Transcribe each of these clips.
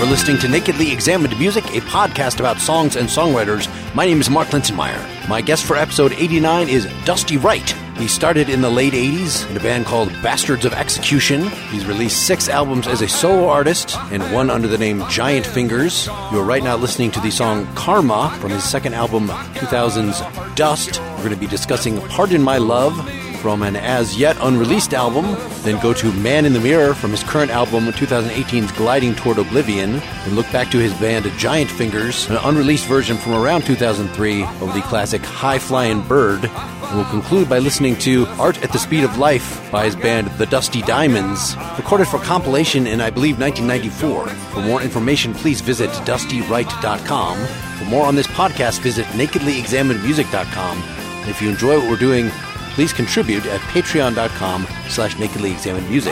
listening to Nakedly Examined Music, a podcast about songs and songwriters. My name is Mark Linsenmeyer. My guest for episode 89 is Dusty Wright. He started in the late 80s in a band called Bastards of Execution. He's released 6 albums as a solo artist and one under the name Giant Fingers. You're right now listening to the song Karma from his second album, 2000's Dust. We're going to be discussing Pardon My Love from an as-yet unreleased album, then go to Man in the Mirror from his current album, 2018's Gliding Toward Oblivion, and look back to his band Giant Fingers, an unreleased version from around 2003 of the classic High Flying Bird. And we'll conclude by listening to Art at the Speed of Life by his band The Dusty Diamonds, recorded for compilation in, I believe, 1994. For more information, please visit dustywright.com. For more on this podcast, visit nakedlyexaminedmusic.com. And if you enjoy what we're doing, please contribute at patreon.com/nakedlyexaminedmusic.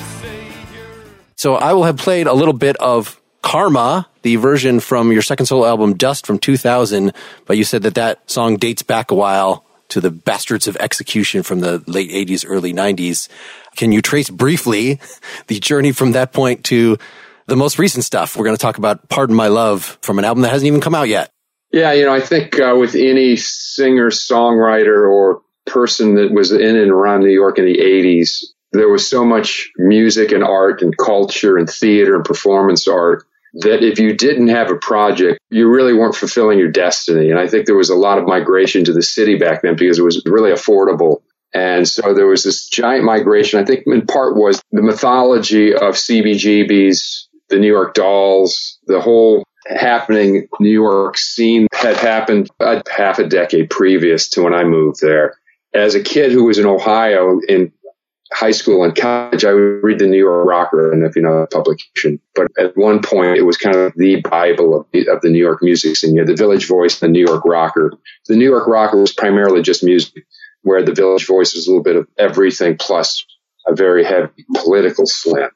So I will have played a little bit of Karma, the version from your second solo album, Dust, from 2000, but you said that song dates back a while to the Bastards of Execution from the late 80s, early 90s. Can you trace briefly the journey from that point to the most recent stuff? We're going to talk about Pardon My Love from an album that hasn't even come out yet. Yeah, I think with any singer, songwriter, or person that was in and around New York in the 80s, there was so much music and art and culture and theater and performance art that if you didn't have a project, you really weren't fulfilling your destiny. And I think there was a lot of migration to the city back then because it was really affordable. And so there was this giant migration. I think in part was the mythology of CBGBs, the New York Dolls, the whole happening New York scene had happened half a decade previous to when I moved there. As a kid who was in Ohio in high school and college, I would read the New York Rocker, I don't know if you know that publication. But at one point, it was kind of the Bible of the New York music scene. You had the Village Voice and the New York Rocker. The New York Rocker was primarily just music, where the Village Voice was a little bit of everything plus a very heavy political slant.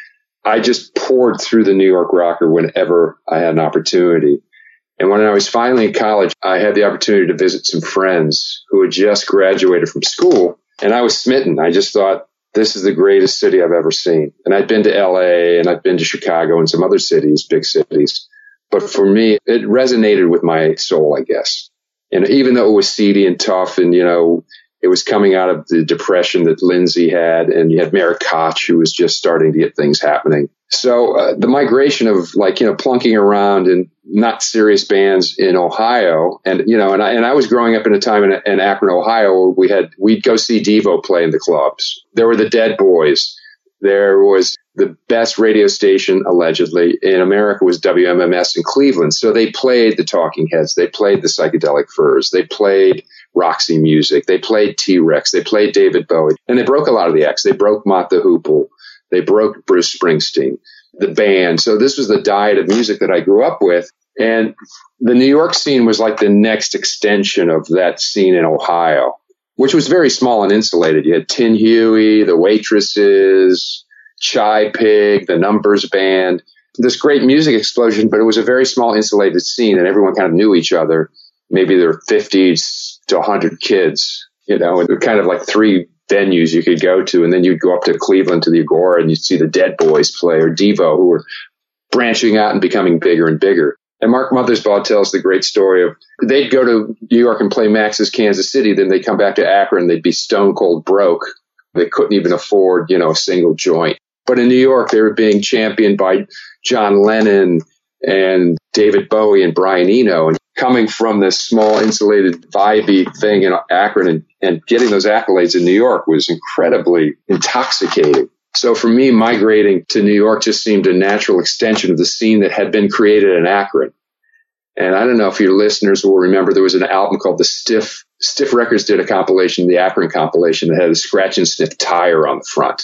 I just poured through the New York Rocker whenever I had an opportunity. And when I was finally in college, I had the opportunity to visit some friends who had just graduated from school. And I was smitten. I just thought, this is the greatest city I've ever seen. And I'd been to LA and I'd been to Chicago and some other cities, big cities. But for me, it resonated with my soul, I guess. And even though it was seedy and tough and, it was coming out of the depression that Lindsay had, and you had Mayor Koch, who was just starting to get things happening. So the migration of plunking around in not serious bands in Ohio, and I was growing up in a time in Akron, Ohio, where we'd go see Devo play in the clubs. There were the Dead Boys. There was the best radio station, allegedly, in America was WMMS in Cleveland. So they played the Talking Heads. They played the Psychedelic Furs. They played Roxy Music. They played T-Rex. They played David Bowie. And they broke a lot of the acts. They broke Mott the Hoople. They broke Bruce Springsteen, the band. So this was the diet of music that I grew up with. And the New York scene was like the next extension of that scene in Ohio, which was very small and insulated. You had Tin Huey, the Waitresses, Chai Pig, the Numbers Band, this great music explosion, but it was a very small insulated scene and everyone kind of knew each other. Maybe there were 50 to 100 kids, and there were kind of like 3 venues you could go to. And then you'd go up to Cleveland to the Agora and you'd see the Dead Boys play or Devo, who were branching out and becoming bigger and bigger. And Mark Mothersbaugh tells the great story of they'd go to New York and play Max's Kansas City. Then they'd come back to Akron. They'd be stone cold broke. They couldn't even afford, a single joint. But in New York, they were being championed by John Lennon and David Bowie and Brian Eno. And coming from this small, insulated, vibey thing in Akron and getting those accolades in New York was incredibly intoxicating. So for me, migrating to New York just seemed a natural extension of the scene that had been created in Akron. And I don't know if your listeners will remember, there was an album called the Stiff Records did a compilation, the Akron compilation, that had a Scratch and Sniff tire on the front.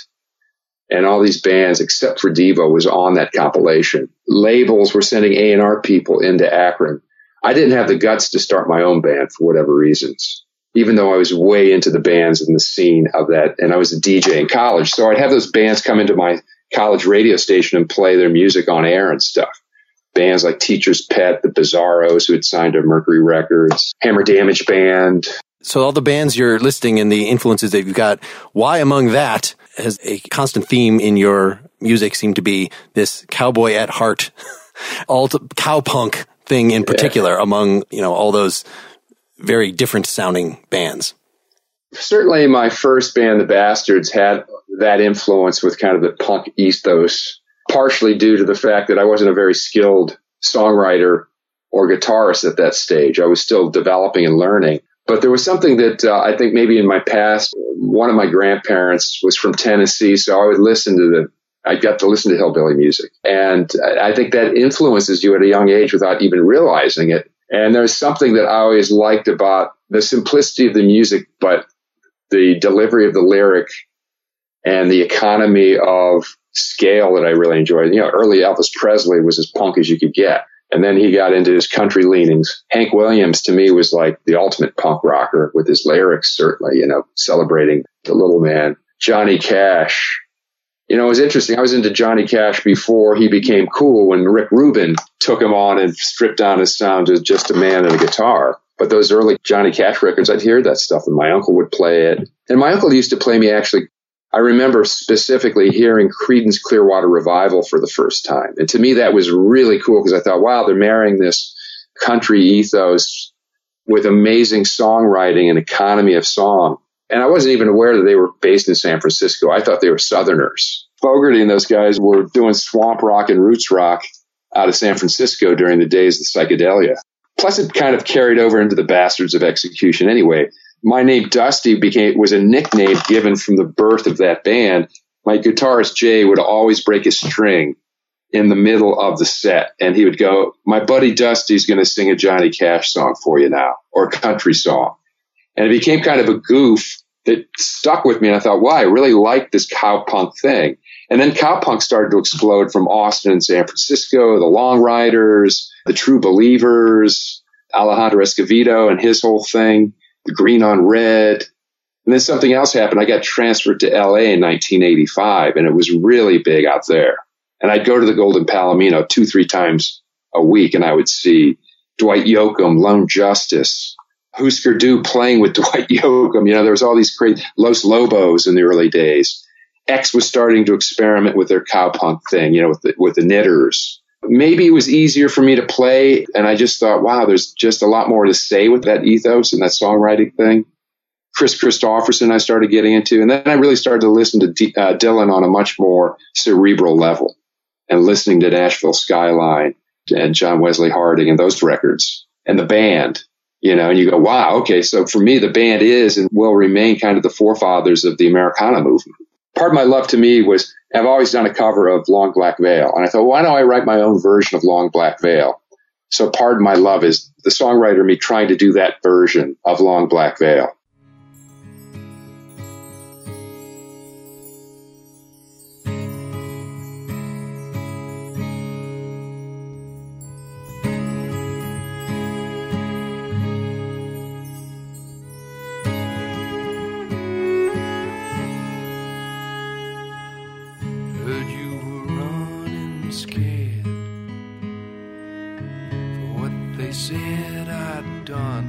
And all these bands, except for Devo, was on that compilation. Labels were sending A&R people into Akron. I didn't have the guts to start my own band for whatever reasons, even though I was way into the bands and the scene of that. And I was a DJ in college. So I'd have those bands come into my college radio station and play their music on air and stuff. Bands like Teacher's Pet, the Bizarros, who had signed to Mercury Records, Hammer Damage Band. So all the bands you're listing and the influences that you've got, why among that has a constant theme in your music seemed to be this cowboy at heart, cowpunk thing in particular among, all those very different sounding bands. Certainly my first band, the Bastards, had that influence with kind of the punk ethos, partially due to the fact that I wasn't a very skilled songwriter or guitarist at that stage. I was still developing and learning. But there was something that I think maybe in my past, one of my grandparents was from Tennessee, so I got to listen to hillbilly music. And I think that influences you at a young age without even realizing it. And there's something that I always liked about the simplicity of the music, but the delivery of the lyric and the economy of scale that I really enjoyed. Early Elvis Presley was as punk as you could get. And then he got into his country leanings. Hank Williams, to me, was like the ultimate punk rocker with his lyrics, certainly, celebrating the little man. Johnny Cash. It was interesting. I was into Johnny Cash before he became cool when Rick Rubin took him on and stripped down his sound to just a man and a guitar. But those early Johnny Cash records, I'd hear that stuff, and my uncle would play it. And my uncle used to play me, actually, I remember specifically hearing Creedence Clearwater Revival for the first time. And to me, that was really cool because I thought, wow, they're marrying this country ethos with amazing songwriting and economy of song. And I wasn't even aware that they were based in San Francisco. I thought they were Southerners. Fogerty and those guys were doing swamp rock and roots rock out of San Francisco during the days of psychedelia. Plus, it kind of carried over into the Bastards of Execution anyway. My name, Dusty, was a nickname given from the birth of that band. My guitarist, Jay, would always break a string in the middle of the set, and he would go, my buddy Dusty's going to sing a Johnny Cash song for you now, or a country song. And it became kind of a goof that stuck with me, and I thought, wow, I really like this cowpunk thing. And then cowpunk started to explode from Austin and San Francisco, the Long Riders, the True Believers, Alejandro Escovedo and his whole thing. The Green on Red. And then something else happened. I got transferred to LA in 1985, and it was really big out there. And I'd go to the Golden Palomino 2-3 times a week, and I would see Dwight Yoakam, Lone Justice, Husker Du playing with Dwight Yoakam. There was all these great Los Lobos in the early days. X was starting to experiment with their cowpunk thing, with the Knitters. Maybe it was easier for me to play, and I just thought, wow, there's just a lot more to say with that ethos and that songwriting thing. Chris Christopherson I started getting into, and then I really started to listen to Dylan on a much more cerebral level, and listening to Nashville Skyline and John Wesley Harding and those records, and the band, and you go, wow, okay, so for me, the band is and will remain kind of the forefathers of the Americana movement. Part of my love to me was I've always done a cover of Long Black Veil. And I thought, why don't I write my own version of Long Black Veil? So part of my love is the songwriter me trying to do that version of Long Black Veil. Said I'd done,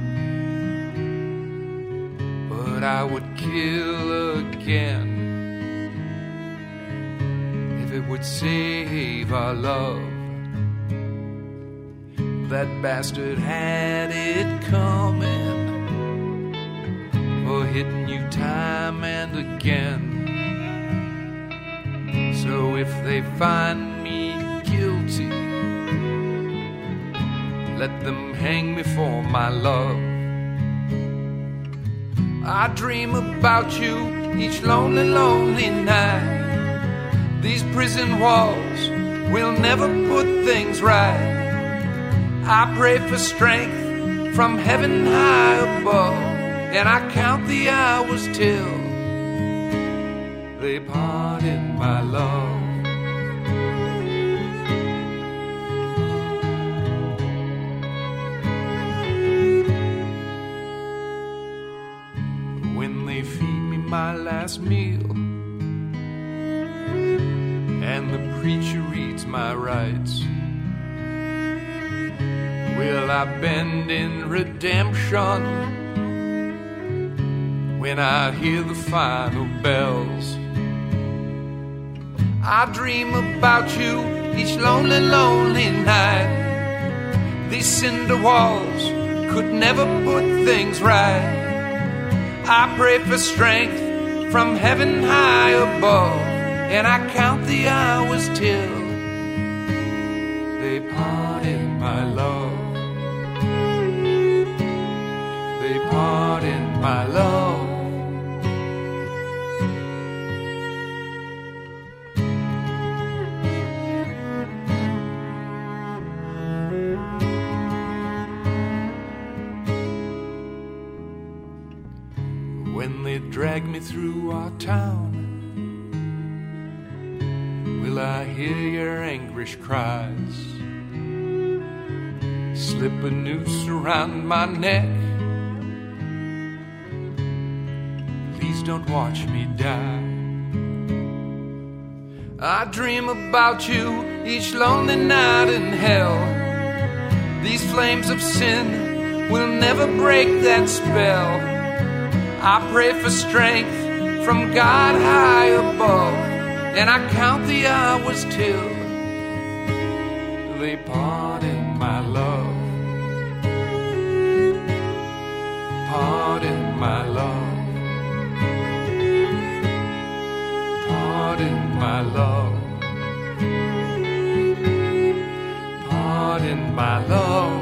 but I would kill again if it would save our love. That bastard had it coming, for hitting you time and again. So if they find me guilty, let them hang me for my love. I dream about you each lonely, lonely night. These prison walls will never put things right. I pray for strength from heaven high above, and I count the hours till they parted my love. My last meal, and the preacher reads my rights, will I bend in redemption when I hear the final bells? I dream about you each lonely, lonely night. These cinder walls could never put things right. I pray for strength from heaven high above, and I count the hours till they part in my love. They part in my love. When they drag me through our town, will I hear your anguish cries? Slip a noose around my neck. Please don't watch me die. I dream about you each lonely night in hell. These flames of sin will never break that spell. I pray for strength from God high above, and I count the hours till they part in my love. Part in my love. Part in my love. Part in my love.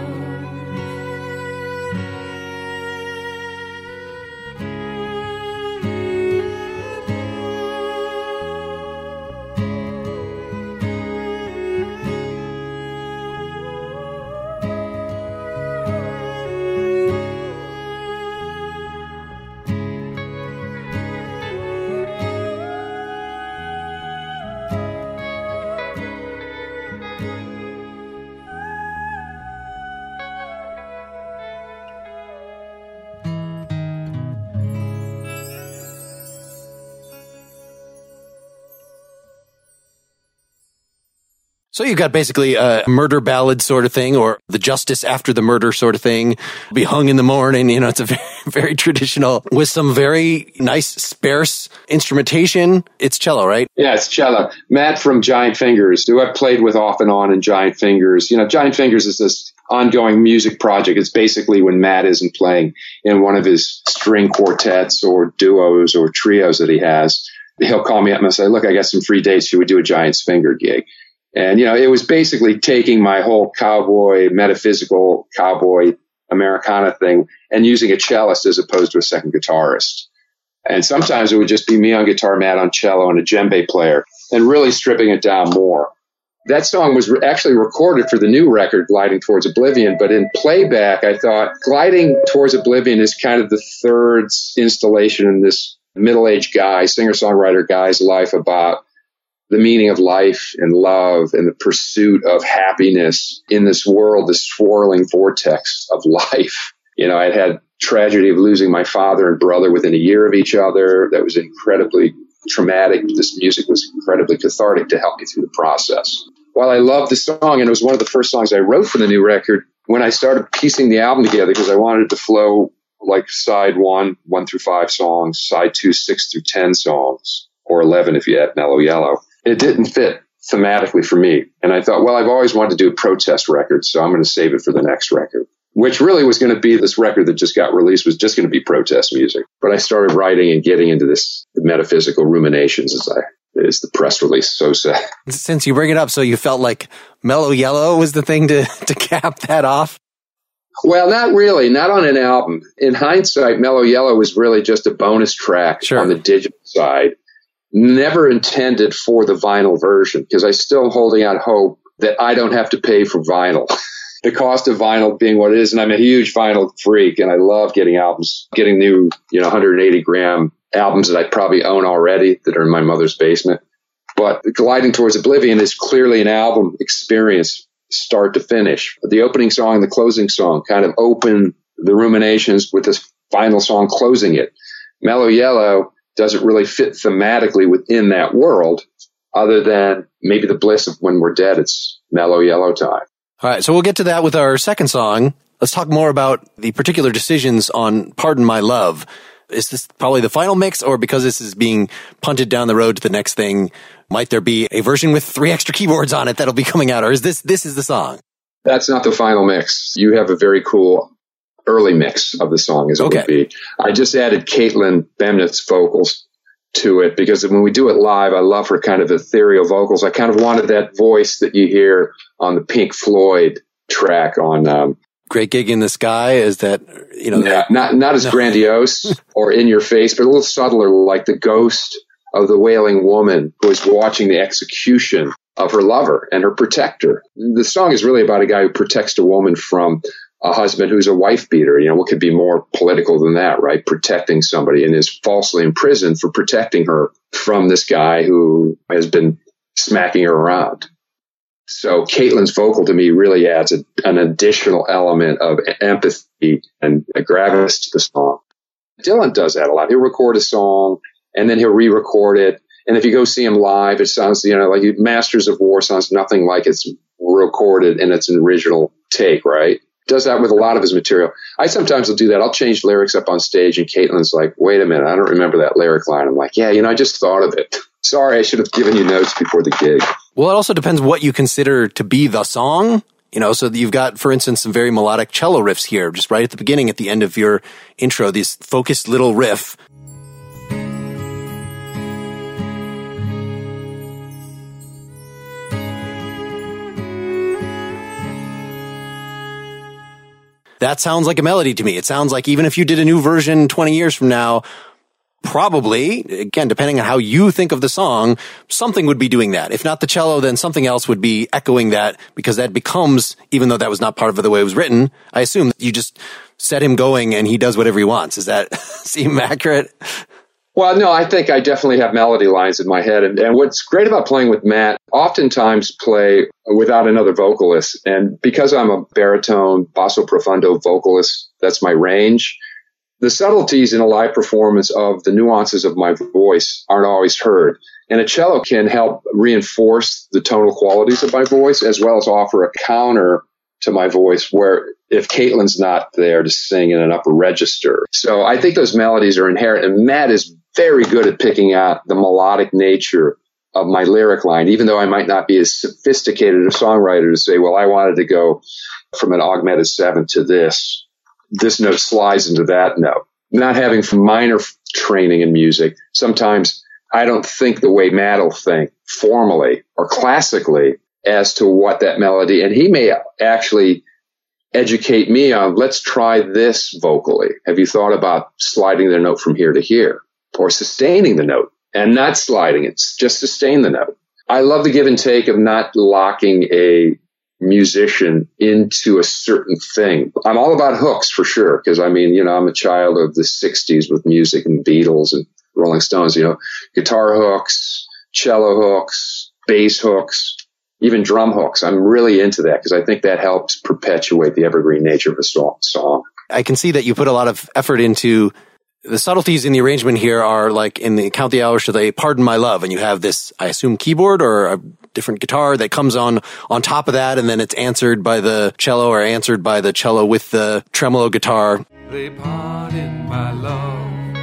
So you've got basically a murder ballad sort of thing, or the justice after the murder sort of thing, be hung in the morning. You know, it's a very, very traditional with some very nice sparse instrumentation. It's cello, right? Yeah, it's cello. Matt from Giant Fingers, who I've played with off and on in Giant Fingers. You know, Giant Fingers is this ongoing music project. It's basically when Matt isn't playing in one of his string quartets or duos or trios that he has, he'll call me up and say, look, I got some free dates. Should we do a Giant's Finger gig? And, you know, it was basically taking my whole cowboy, metaphysical cowboy Americana thing and using a cellist as opposed to a second guitarist. And sometimes it would just be me on guitar, Matt on cello, and a djembe player, and really stripping it down more. That song was actually recorded for the new record, Gliding Towards Oblivion, but in playback, I thought Gliding Towards Oblivion is kind of the third installation in this middle-aged guy, singer-songwriter guy's life about the meaning of life and love and the pursuit of happiness in this world, this swirling vortex of life. You know, I'd had tragedy of losing my father and brother within a year of each other. That was incredibly traumatic. This music was incredibly cathartic to help me through the process. While I loved the song, and it was one of the first songs I wrote for the new record, when I started piecing the album together, because I wanted it to flow like side 1 through 5 songs, side 2, 6 through 10 songs, or 11 if you add Mellow Yellow. It didn't fit thematically for me. And I thought, well, I've always wanted to do a protest record, so I'm going to save it for the next record, which really was going to be this record that just got released was just going to be protest music. But I started writing and getting into this the metaphysical ruminations, as the press release so said. Since you bring it up, so you felt like Mellow Yellow was the thing to cap that off? Well, not really, not on an album. In hindsight, Mellow Yellow was really just a bonus track on the digital side. Never intended for the vinyl version, because I still holding out hope that I don't have to pay for vinyl. The cost of vinyl being what it is, and I'm a huge vinyl freak, and I love getting albums, getting new, 180-gram albums that I probably own already that are in my mother's basement. But Gliding Towards Oblivion is clearly an album experience, start to finish. The opening song and the closing song kind of open the ruminations with this final song closing it. Mellow Yellow doesn't really fit thematically within that world, other than maybe the bliss of when we're dead. It's Mellow Yellow time. All right, so we'll get to that with our second song. Let's talk more about the particular decisions on Pardon My Love. Is this probably the final mix, or because this is being punted down the road to the next thing, might there be a version with 3 extra keyboards on it that'll be coming out? Or is this is the song? That's not the final mix. You have a very cool early mix of the song, as it would be. I just added Caitlin Bemnitz's vocals to it because when we do it live, I love her kind of ethereal vocals. I kind of wanted that voice that you hear on the Pink Floyd track on Great Gig in the Sky. Is that, not as grandiose or in your face, but a little subtler, like the ghost of the wailing woman who is watching the execution of her lover and her protector. The song is really about a guy who protects a woman from a husband who's a wife beater. What could be more political than that, right? Protecting somebody, and is falsely imprisoned for protecting her from this guy who has been smacking her around. So Caitlin's vocal to me really adds an additional element of empathy and gravitas to the song. Dylan does that a lot. He'll record a song and then he'll re-record it. And if you go see him live, it sounds, like Masters of War sounds nothing like it's recorded in its original take, right? Does that with a lot of his material. I sometimes will do that. I'll change lyrics up on stage and Caitlin's like, wait a minute, I don't remember that lyric line. I'm like, yeah, I just thought of it. Sorry, I should have given you notes before the gig. Well, it also depends what you consider to be the song. So you've got, for instance, some very melodic cello riffs here, just right at the beginning, at the end of your intro, this focused little riff. That sounds like a melody to me. It sounds like even if you did a new version 20 years from now, probably, again, depending on how you think of the song, something would be doing that. If not the cello, then something else would be echoing that, because that becomes, even though that was not part of the way it was written, I assume that you just set him going and he does whatever he wants. Does that seem accurate? Well, no, I think I definitely have melody lines in my head. And what's great about playing with Matt, oftentimes play without another vocalist. And because I'm a baritone, basso profundo vocalist, that's my range. The subtleties in a live performance of the nuances of my voice aren't always heard. And a cello can help reinforce the tonal qualities of my voice, as well as offer a counter to my voice where if Caitlin's not there to sing in an upper register. So I think those melodies are inherent, and Matt is very good at picking out the melodic nature of my lyric line, even though I might not be as sophisticated a songwriter to say, well, I wanted to go from an augmented 7 to this. This note slides into that note. Not having minor training in music, sometimes I don't think the way Matt will think formally or classically as to what that melody, and he may actually educate me on, let's try this vocally. Have you thought about sliding the note from here to here, or sustaining the note and not sliding it, just sustain the note? I love the give and take of not locking a musician into a certain thing. I'm all about hooks for sure, because I'm a child of the 60s with music and Beatles and Rolling Stones, guitar hooks, cello hooks, bass hooks, even drum hooks. I'm really into that because I think that helps perpetuate the evergreen nature of a song. I can see that you put a lot of effort into the subtleties in the arrangement here. Are like in the Count the Hours to the Pardon My Love, and you have this, I assume, keyboard or a different guitar that comes on top of that, and then it's answered by the cello or answered by the cello with the tremolo guitar. They pardon my love.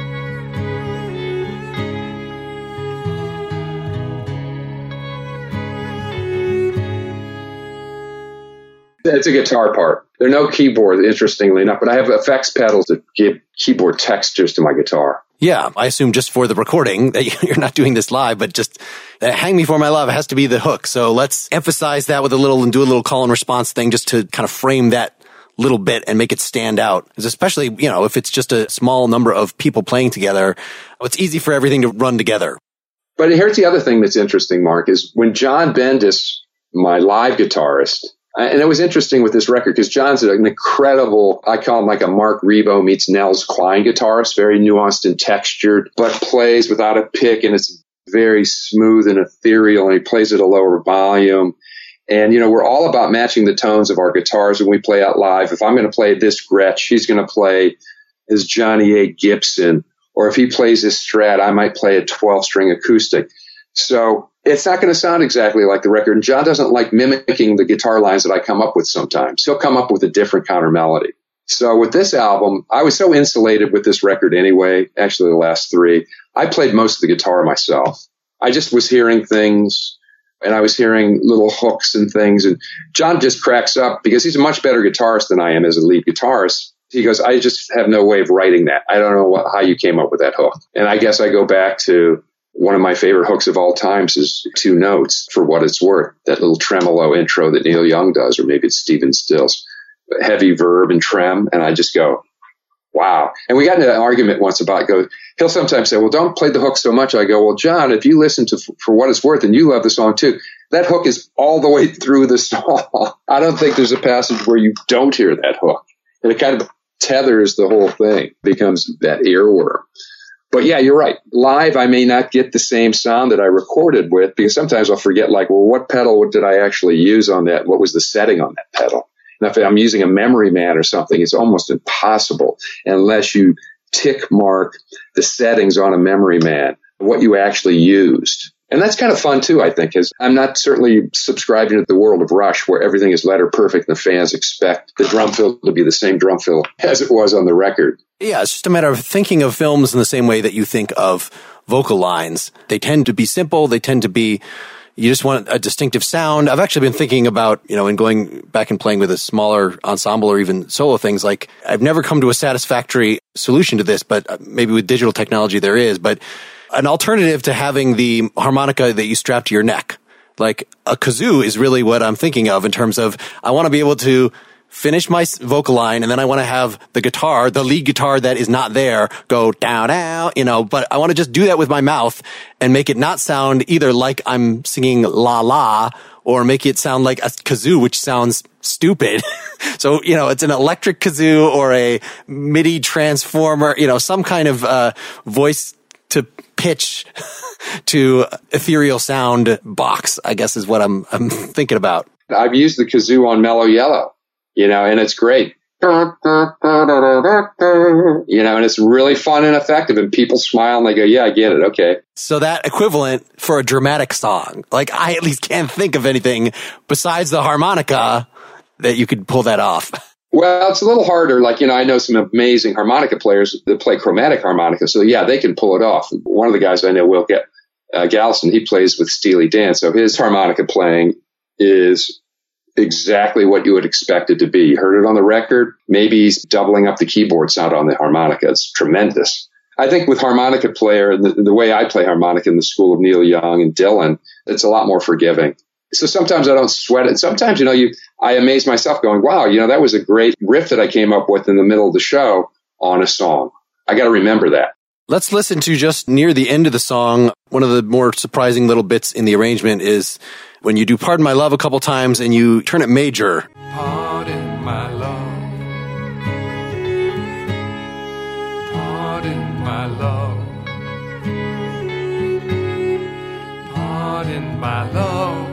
It's a guitar part. There are no keyboards, interestingly enough, but I have effects pedals that give keyboard textures to my guitar. Yeah, I assume just for the recording that you're not doing this live, but just Hang Me For My Love has to be the hook. So let's emphasize that with and do a little call and response thing just to kind of frame that little bit and make it stand out. Because especially, if it's just a small number of people playing together, it's easy for everything to run together. But here's the other thing that's interesting, Mark, is when John Bendis, my live guitarist, and it was interesting with this record because John's an incredible, I call him like a Mark Rebo meets Nels Cline guitarist, very nuanced and textured, but plays without a pick, and it's very smooth and ethereal, and he plays at a lower volume. And, we're all about matching the tones of our guitars when we play out live. If I'm going to play this Gretsch, he's going to play his Johnny A. Gibson. Or if he plays his Strat, I might play a 12-string acoustic. So it's not going to sound exactly like the record. And John doesn't like mimicking the guitar lines that I come up with sometimes. He'll come up with a different counter melody. So with this album, I was so insulated with this record anyway, actually the last three. I played most of the guitar myself. I just was hearing things, and I was hearing little hooks and things. And John just cracks up because he's a much better guitarist than I am as a lead guitarist. He goes, I just have no way of writing that. I don't know how you came up with that hook. And I guess I go back to one of my favorite hooks of all times is Two Notes, For What It's Worth, that little tremolo intro that Neil Young does, or maybe it's Stephen Stills. Heavy verb and trem, and I just go, wow. And we got into an argument once about, he'll sometimes say, well, don't play the hook so much. I go, well, John, if you listen to For What It's Worth and you love the song too, that hook is all the way through the song. I don't think there's a passage where you don't hear that hook. And it kind of tethers the whole thing, becomes that earworm. But yeah, you're right. Live, I may not get the same sound that I recorded with, because sometimes I'll forget, like, well, what pedal did I actually use on that? What was the setting on that pedal? Now, if I'm using a memory man or something, it's almost impossible unless you tick mark the settings on a memory man, what you actually used. And that's kind of fun too, I think, because I'm not certainly subscribing to the world of Rush where everything is letter perfect and the fans expect the drum fill to be the same drum fill as it was on the record. Yeah, it's just a matter of thinking of films in the same way that you think of vocal lines. They tend to be simple. They tend to be, you just want a distinctive sound. I've actually been thinking about, in going back and playing with a smaller ensemble or even solo things, like I've never come to a satisfactory solution to this, but maybe with digital technology there is, but an alternative to having the harmonica that you strap to your neck. Like a kazoo is really what I'm thinking of in terms of I want to be able to finish my vocal line, and then I want to have the guitar, the lead guitar that is not there, go down, down, but I want to just do that with my mouth and make it not sound either like I'm singing la la or make it sound like a kazoo, which sounds stupid. So, it's an electric kazoo or a MIDI transformer, some kind of voice to pitch to ethereal sound box, I guess is what I'm thinking about. I've used the kazoo on Mellow Yellow. And it's great. And it's really fun and effective, and people smile and they go, yeah, I get it. Okay. So that equivalent for a dramatic song, like I at least can't think of anything besides the harmonica that you could pull that off. Well, it's a little harder. Like, I know some amazing harmonica players that play chromatic harmonica. So yeah, they can pull it off. One of the guys I know, Will Galson, he plays with Steely Dan. So his harmonica playing is exactly what you would expect it to be. You heard it on the record. Maybe he's doubling up the keyboard sound on the harmonica. It's tremendous. I think with harmonica player, the way I play harmonica in the school of Neil Young and Dylan, it's a lot more forgiving. So sometimes I don't sweat it. Sometimes, I amaze myself going, wow, that was a great riff that I came up with in the middle of the show on a song. I got to remember that. Let's listen to just near the end of the song. One of the more surprising little bits in the arrangement is when you do Pardon My Love a couple times and you turn it major. Pardon my love. Pardon my love. Pardon my love.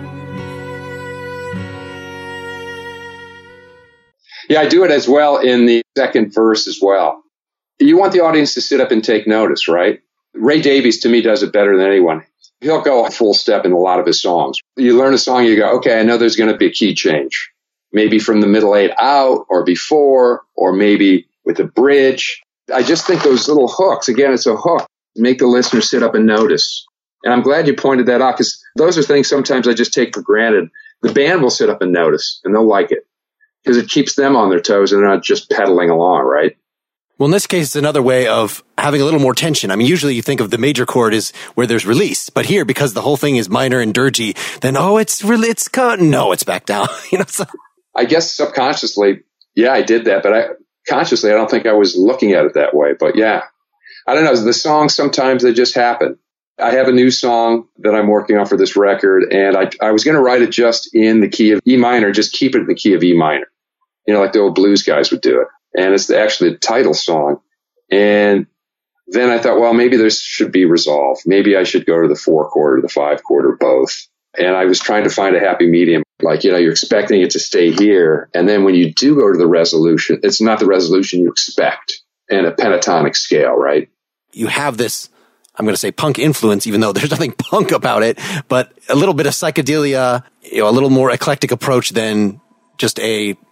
Yeah, I do it as well in the second verse as well. You want the audience to sit up and take notice, right? Ray Davies, to me, does it better than anyone. He'll go full step in a lot of his songs. You learn a song, you go, okay, I know there's going to be a key change. Maybe from the middle eight out or before, or maybe with a bridge. I just think those little hooks, again, it's a hook, make the listener sit up and notice. And I'm glad you pointed that out, because those are things sometimes I just take for granted. The band will sit up and notice, and they'll like it, because it keeps them on their toes and they're not just pedaling along, right? Well, in this case, it's another way of having a little more tension. I mean, usually you think of the major chord as where there's release, but here, because the whole thing is minor and dirgy, then, it's back down. So. I guess subconsciously, yeah, I did that, but consciously, I don't think I was looking at it that way. But yeah, I don't know. The songs, sometimes they just happen. I have a new song that I'm working on for this record, and I was going to write it just in the key of E minor, just keep it in the key of E minor, like the old blues guys would do it. And it's actually the title song. And then I thought, well, maybe there should be resolve. Maybe I should go to the 4 chord or the 5 chord or both. And I was trying to find a happy medium. Like, you're expecting it to stay here. And then when you do go to the resolution, it's not the resolution you expect in a pentatonic scale, right? You have this, I'm going to say punk influence, even though there's nothing punk about it, but a little bit of psychedelia, a little more eclectic approach than just a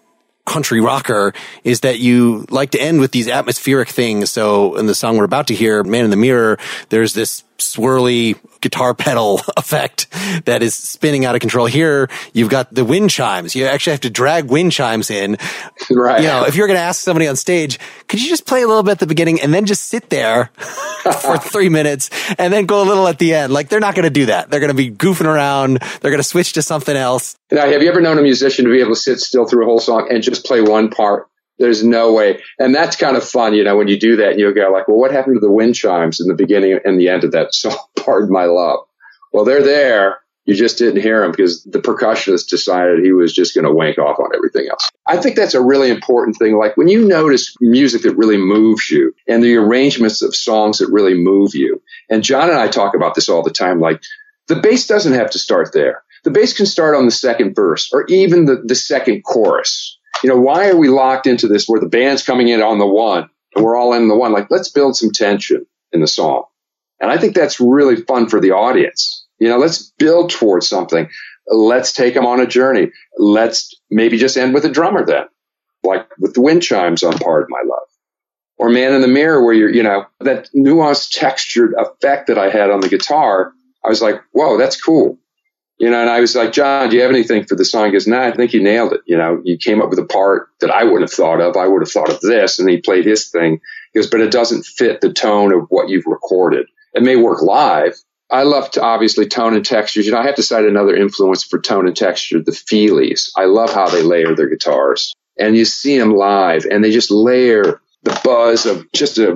country rocker is that you like to end with these atmospheric things. So in the song we're about to hear, Man in the Mirror, there's this swirly guitar pedal effect that is spinning out of control. Here, you've got the wind chimes. You actually have to drag wind chimes in. Right. You know, if you're going to ask somebody on stage, could you just play a little bit at the beginning and then just sit there for 3 minutes and then go a little at the end? Like, they're not going to do that. They're going to be goofing around. They're going to switch to something else. Now, have you ever known a musician to be able to sit still through a whole song and just play one part? There's no way. And that's kind of fun, you know, when you do that and you go like, well, what happened to the wind chimes in the beginning and the end of that song, Pardon My Love? Well, they're there. You just didn't hear them because the percussionist decided he was just going to wank off on everything else. I think that's a really important thing. Like when you notice music that really moves you and the arrangements of songs that really move you. And John and I talk about this all the time. Like the bass doesn't have to start there. The bass can start on the second verse or even the second chorus. You know, why are we locked into this where the band's coming in on the one and we're all in the one? Like, let's build some tension in the song. And I think that's really fun for the audience. You know, let's build towards something. Let's take them on a journey. Let's maybe just end with a drummer then, like with the wind chimes on Pardon My Love. Or Man in the Mirror where you're, you know, that nuanced textured effect that I had on the guitar. I was like, whoa, that's cool. You know, and I was like, John, do you have anything for the song? He goes, nah, I think you nailed it. You know, you came up with a part that I wouldn't have thought of. I would have thought of this. And he played his thing. He goes, but it doesn't fit the tone of what you've recorded. It may work live. I love obviously tone and textures. You know, I have to cite another influence for tone and texture, the Feelies. I love how they layer their guitars. And you see them live and they just layer the buzz of just a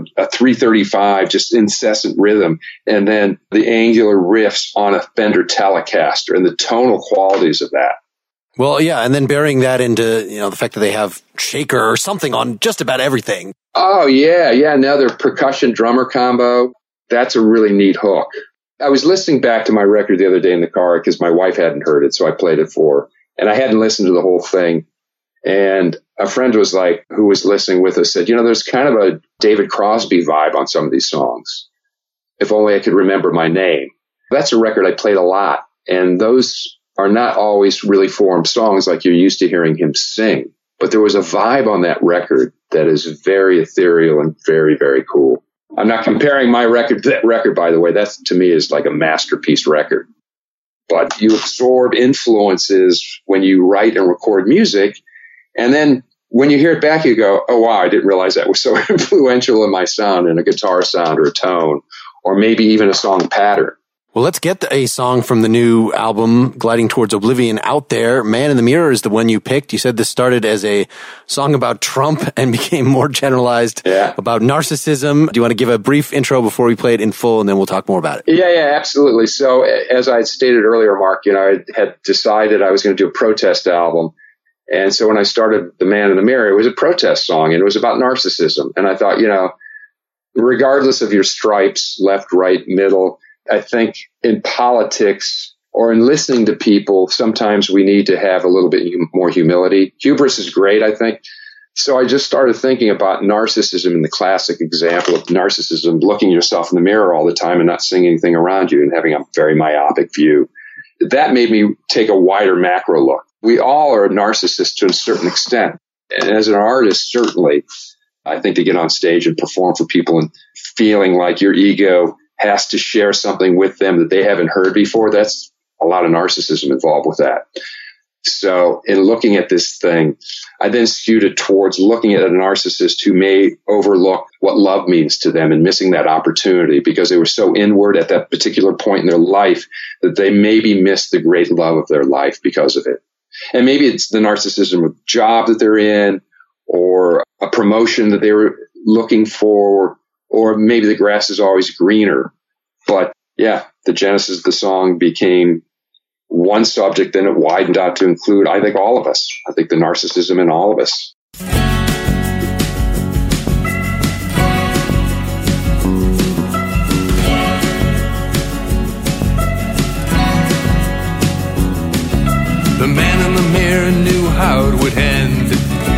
335, just incessant rhythm, and then the angular riffs on a Fender Telecaster and the tonal qualities of that. Well, yeah, and then burying that into, you know, the fact that they have shaker or something on just about everything. Oh, yeah, another percussion drummer combo. That's a really neat hook. I was listening back to my record the other day in the car because my wife hadn't heard it, so I played it for her. And I hadn't listened to the whole thing. And a friend was like, who was listening with us, said, you know, there's kind of a David Crosby vibe on some of these songs. If only I could remember my name. That's a record I played a lot. And those are not always really formed songs like you're used to hearing him sing. But there was a vibe on that record that is very ethereal and very, very cool. I'm not comparing my record to that record, by the way. That, to me, is like a masterpiece record. But you absorb influences when you write and record music. And then when you hear it back, you go, oh, wow, I didn't realize that was so influential in my sound, in a guitar sound or a tone, or maybe even a song pattern. Well, let's get a song from the new album, Gliding Towards Oblivion, out there. Man in the Mirror is the one you picked. You said this started as a song about Trump and became more generalized about narcissism. Do you want to give a brief intro before we play it in full, and then we'll talk more about it? Yeah, absolutely. So as I stated earlier, Mark, you know, I had decided I was going to do a protest album. And so when I started The Man in the Mirror, it was a protest song, and it was about narcissism. And I thought, you know, regardless of your stripes, left, right, middle, I think in politics or in listening to people, sometimes we need to have a little bit more humility. Hubris is great, I think. So I just started thinking about narcissism in the classic example of narcissism, looking yourself in the mirror all the time and not seeing anything around you and having a very myopic view. That made me take a wider macro look. We all are narcissists to a certain extent. And as an artist, certainly, I think to get on stage and perform for people and feeling like your ego has to share something with them that they haven't heard before, that's a lot of narcissism involved with that. So in looking at this thing, I then skewed it towards looking at a narcissist who may overlook what love means to them and missing that opportunity because they were so inward at that particular point in their life that they maybe missed the great love of their life because of it. And maybe it's the narcissism of the job that they're in or a promotion that they were looking for, or maybe the grass is always greener. But yeah, the genesis of the song became one subject, then it widened out to include, I think, all of us. I think the narcissism in all of us. The man in the mirror knew how it would end.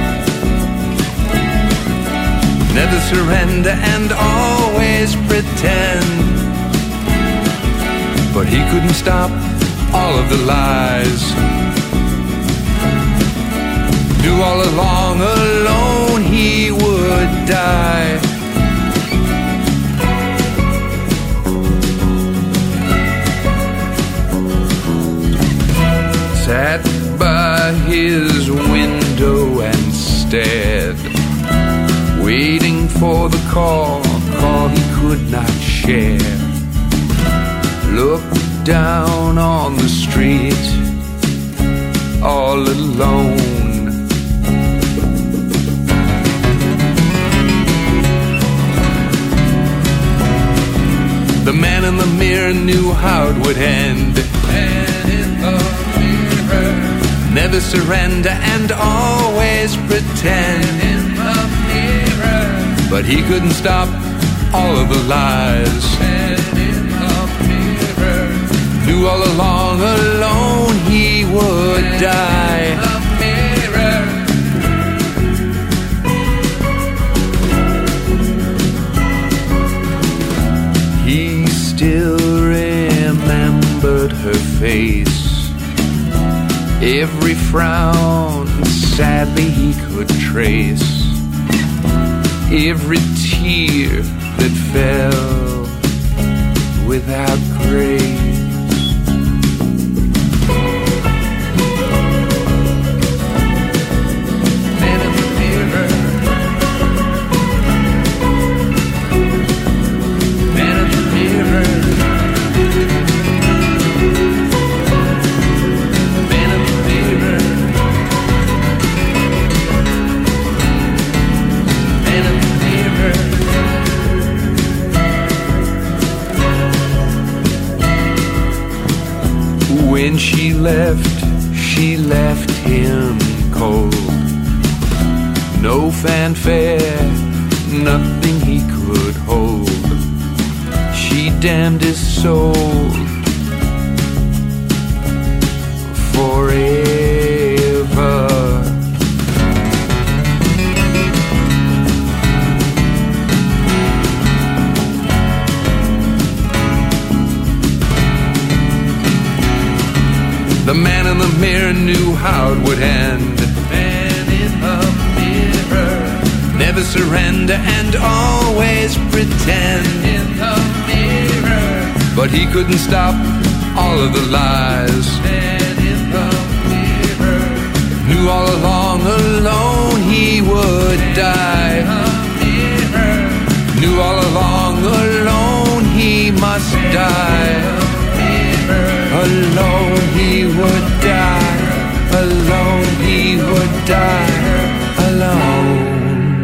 Never surrender and always pretend. But he couldn't stop all of the lies. Knew all along alone he would die. Sat by his window and stared, waiting for the call he could not share. Looked down on the street, all alone. The man in the mirror knew how it would end. Man in the mirror, never surrender and always pretend. In the mirror, but he couldn't stop all of the lies. Man in the mirror, knew all along alone he would die. In the mirror, he still remembered her face, every frown sadly he could trace, every tear that fell without grace. Man in the mirror, man in the mirror, man in the mirror, man in the mirror. When she left him cold. No fanfare, nothing he could hold. She damned his soul forever. The man in the mirror knew how it would end. Man in the mirror, never surrender and always pretend. In the mirror, but he couldn't stop all of the lies. Man in the mirror, knew all along alone he would die. In the mirror, knew all along alone he must die. Alone he would die, alone he would die, alone.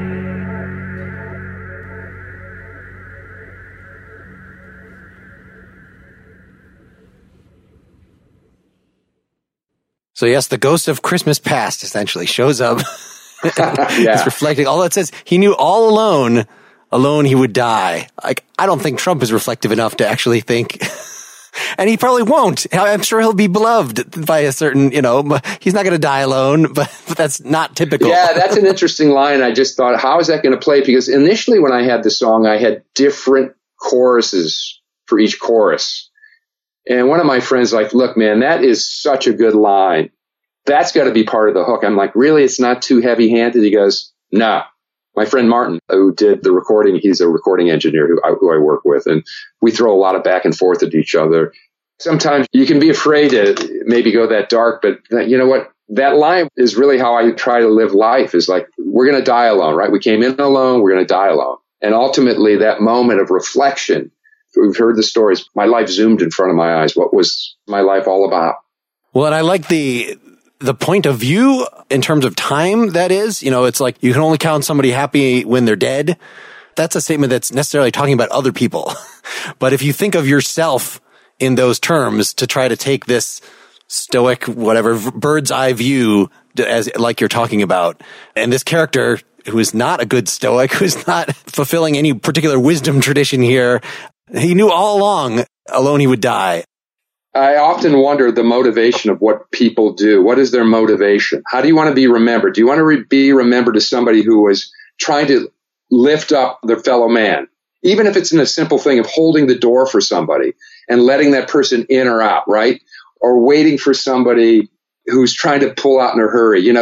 So yes, the ghost of Christmas past essentially shows up. Yeah. It's reflecting all that says. He knew all alone he would die. Like, I don't think Trump is reflective enough to actually think. And he probably won't. I'm sure he'll be beloved by a certain, he's not going to die alone, but that's not typical. Yeah, that's an interesting line. I just thought, how is that going to play? Because initially when I had the song, I had different choruses for each chorus. And one of my friends like, look, man, that is such a good line. That's got to be part of the hook. I'm like, really? It's not too heavy handed? He goes, no. My friend Martin, who did the recording, he's a recording engineer who I work with, and we throw a lot of back and forth at each other. Sometimes you can be afraid to maybe go that dark, but you know what? That line is really how I try to live life, is like, we're going to die alone, right? We came in alone, we're going to die alone. And ultimately, that moment of reflection, we've heard the stories, my life zoomed in front of my eyes. What was my life all about? Well, and I like the point of view in terms of time, that is, it's like you can only count somebody happy when they're dead. That's a statement that's necessarily talking about other people. But if you think of yourself in those terms, to try to take this stoic, whatever, bird's eye view as like you're talking about, and this character who is not a good stoic, who's not fulfilling any particular wisdom tradition here, he knew all alone he would die. I often wonder the motivation of what people do. What is their motivation? How do you want to be remembered? Do you want to be remembered as somebody who was trying to lift up their fellow man? Even if it's in a simple thing of holding the door for somebody and letting that person in or out, right? Or waiting for somebody who's trying to pull out in a hurry, just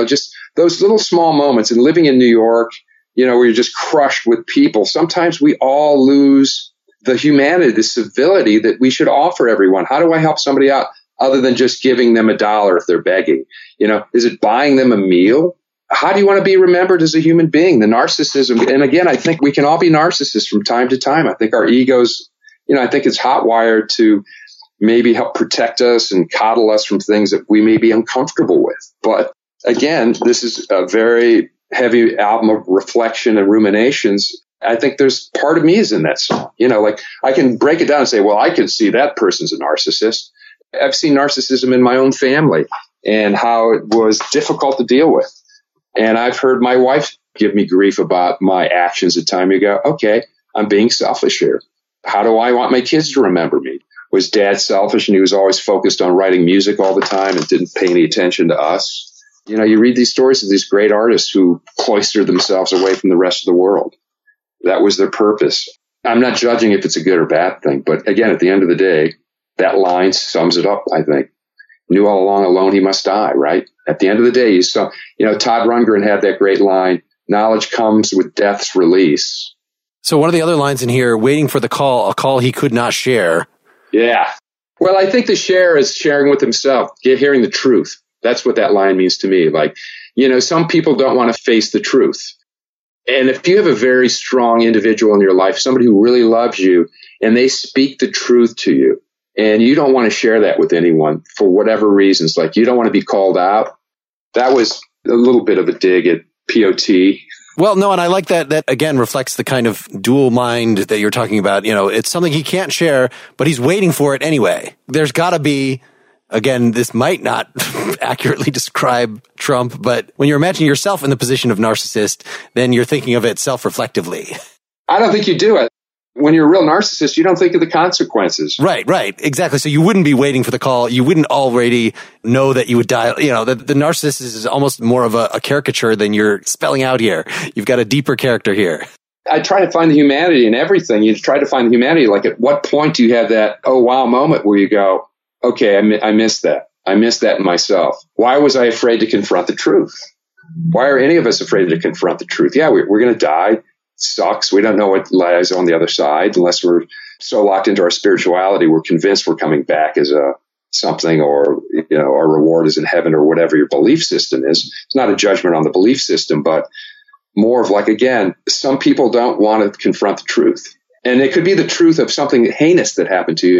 those little small moments, and living in New York, where you're just crushed with people, sometimes we all lose the humanity, the civility that we should offer everyone. How do I help somebody out other than just giving them $1 if they're begging? Is it buying them a meal? How do you want to be remembered as a human being? The narcissism. And again, I think we can all be narcissists from time to time. I think our egos, I think it's hotwired to maybe help protect us and coddle us from things that we may be uncomfortable with. But again, this is a very heavy album of reflection and ruminations. I think there's part of me is in that song. Like I can break it down and say, well, I can see that person's a narcissist. I've seen narcissism in my own family and how it was difficult to deal with. And I've heard my wife give me grief about my actions at time. You go, okay, I'm being selfish here. How do I want my kids to remember me? Was Dad selfish and he was always focused on writing music all the time and didn't pay any attention to us? You read these stories of these great artists who cloistered themselves away from the rest of the world. That was their purpose. I'm not judging if it's a good or bad thing, but again, at the end of the day, that line sums it up, I think. Knew all along alone he must die, right? At the end of the day, Todd Rundgren had that great line, knowledge comes with death's release. So one of the other lines in here, waiting for the call, a call he could not share. Yeah. Well, I think the share is sharing with himself, hearing the truth. That's what that line means to me. Like, some people don't want to face the truth. And if you have a very strong individual in your life, somebody who really loves you, and they speak the truth to you, and you don't want to share that with anyone for whatever reasons, like you don't want to be called out. That was a little bit of a dig at POT. Well, no, and I like that. That again reflects the kind of dual mind that you're talking about. It's something he can't share, but he's waiting for it anyway. There's got to be, again, this might not accurately describe Trump, but when you're imagining yourself in the position of narcissist, then you're thinking of it self-reflectively. I don't think you do it. When you're a real narcissist, you don't think of the consequences. Right, exactly. So you wouldn't be waiting for the call. You wouldn't already know that you would die. The narcissist is almost more of a caricature than you're spelling out here. You've got a deeper character here. I try to find the humanity in everything. You try to find the humanity. Like at what point do you have that, oh, wow moment where you go, okay, I missed that. I missed that in myself. Why was I afraid to confront the truth? Why are any of us afraid to confront the truth? Yeah, we're going to die. Sucks. We don't know what lies on the other side unless we're so locked into our spirituality. We're convinced we're coming back as something, or our reward is in heaven, or whatever your belief system is. It's not a judgment on the belief system, but more of like, again, some people don't want to confront the truth, and it could be the truth of something heinous that happened to you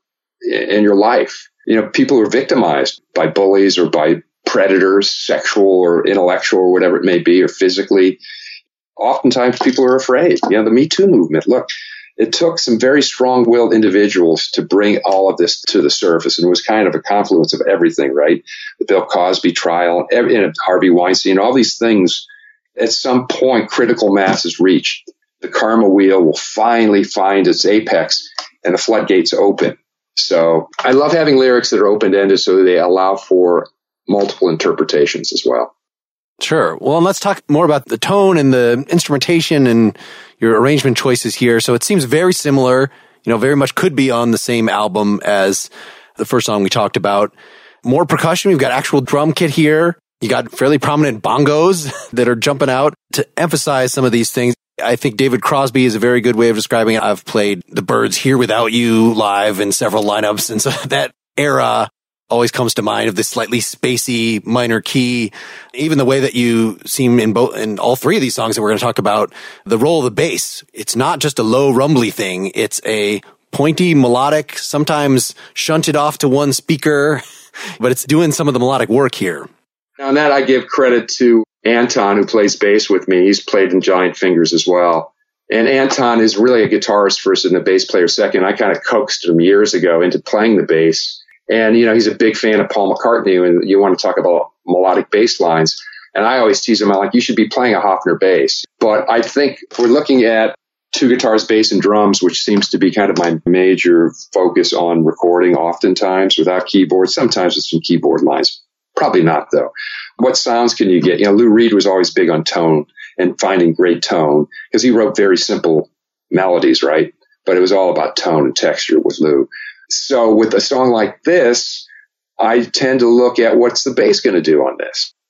in your life. People are victimized by bullies or by predators, sexual or intellectual or whatever it may be, or physically. Oftentimes people are afraid. The Me Too movement, look, it took some very strong-willed individuals to bring all of this to the surface. And it was kind of a confluence of everything, right? The Bill Cosby trial, Harvey Weinstein, all these things. At some point, critical mass is reached. The karma wheel will finally find its apex and the floodgates open. So I love having lyrics that are open-ended so they allow for multiple interpretations as well. Sure. Well, and let's talk more about the tone and the instrumentation and your arrangement choices here. So it seems very similar, very much could be on the same album as the first song we talked about. More percussion. We've got actual drum kit here. You got fairly prominent bongos that are jumping out to emphasize some of these things. I think David Crosby is a very good way of describing it. I've played the Byrds Here Without You live in several lineups. And so that era always comes to mind of this slightly spacey minor key. Even the way that you seem in all three of these songs that we're going to talk about, the role of the bass. It's not just a low rumbly thing. It's a pointy melodic, sometimes shunted off to one speaker, but it's doing some of the melodic work here. Now, on that, I give credit to Anton, who plays bass with me. He's played in Giant Fingers as well. And Anton is really a guitarist first and a bass player second. I kind of coaxed him years ago into playing the bass. And, he's a big fan of Paul McCartney, and you want to talk about melodic bass lines. And I always tease him, I'm like, you should be playing a Hofner bass. But I think if we're looking at two guitars, bass, and drums, which seems to be kind of my major focus on recording oftentimes without keyboards, sometimes with some keyboard lines. Probably not, though. What sounds can you get? Lou Reed was always big on tone and finding great tone because he wrote very simple melodies, right? But it was all about tone and texture with Lou. So with a song like this, I tend to look at what's the bass going to do on this?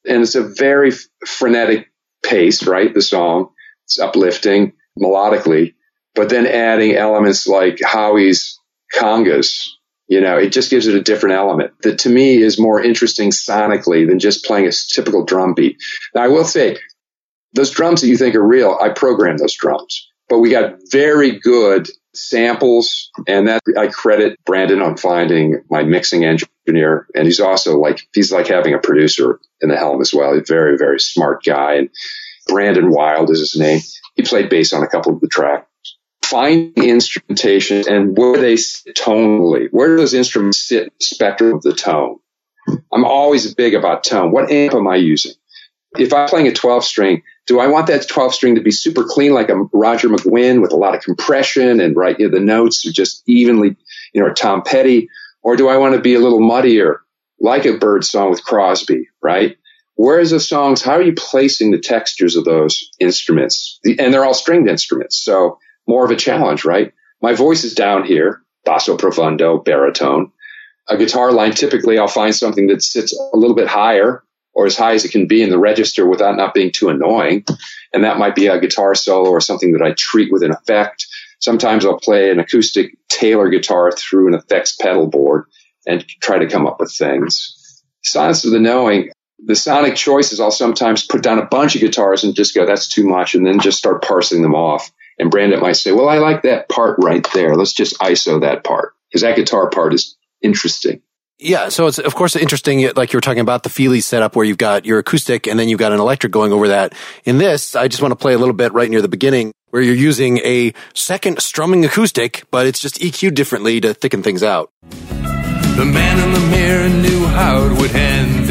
And it's a very frenetic pace, right? The song, it's uplifting melodically, but then adding elements like Howie's congas, it just gives it a different element that to me is more interesting sonically than just playing a typical drum beat. Now, I will say, those drums that you think are real, I programmed those drums, but we got very good samples, and that I credit Brandon on finding, my mixing engineer, and he's also he's like having a producer in the helm as well. He's a very, very smart guy, and Brandon Wild is his name. He played bass on a couple of the tracks. Find instrumentation and where they sit tonally. Where do those instruments sit in the spectrum of the tone? I'm always big about tone. What amp am I using? If I'm playing a 12-string, do I want that 12-string to be super clean like a Roger McGuinn with a lot of compression and the notes are just evenly, or Tom Petty? Or do I want to be a little muddier like a Bird song with Crosby, right? Whereas the songs, how are you placing the textures of those instruments? And they're all stringed instruments, so more of a challenge, right? My voice is down here, basso profundo, baritone. A guitar line, typically I'll find something that sits a little bit higher or as high as it can be in the register without not being too annoying. And that might be a guitar solo or something that I treat with an effect. Sometimes I'll play an acoustic Taylor guitar through an effects pedal board and try to come up with things. Science of the Knowing, the sonic choices, I'll sometimes put down a bunch of guitars and just go, that's too much, and then just start parsing them off. And Brandon might say, well, I like that part right there. Let's just ISO that part, because that guitar part is interesting. Yeah, so it's, of course, interesting, like you were talking about the Feely setup where you've got your acoustic and then you've got an electric going over that. In this, I just want to play a little bit right near the beginning where you're using a second strumming acoustic, but it's just EQ'd differently to thicken things out. The man in the mirror knew how it would end.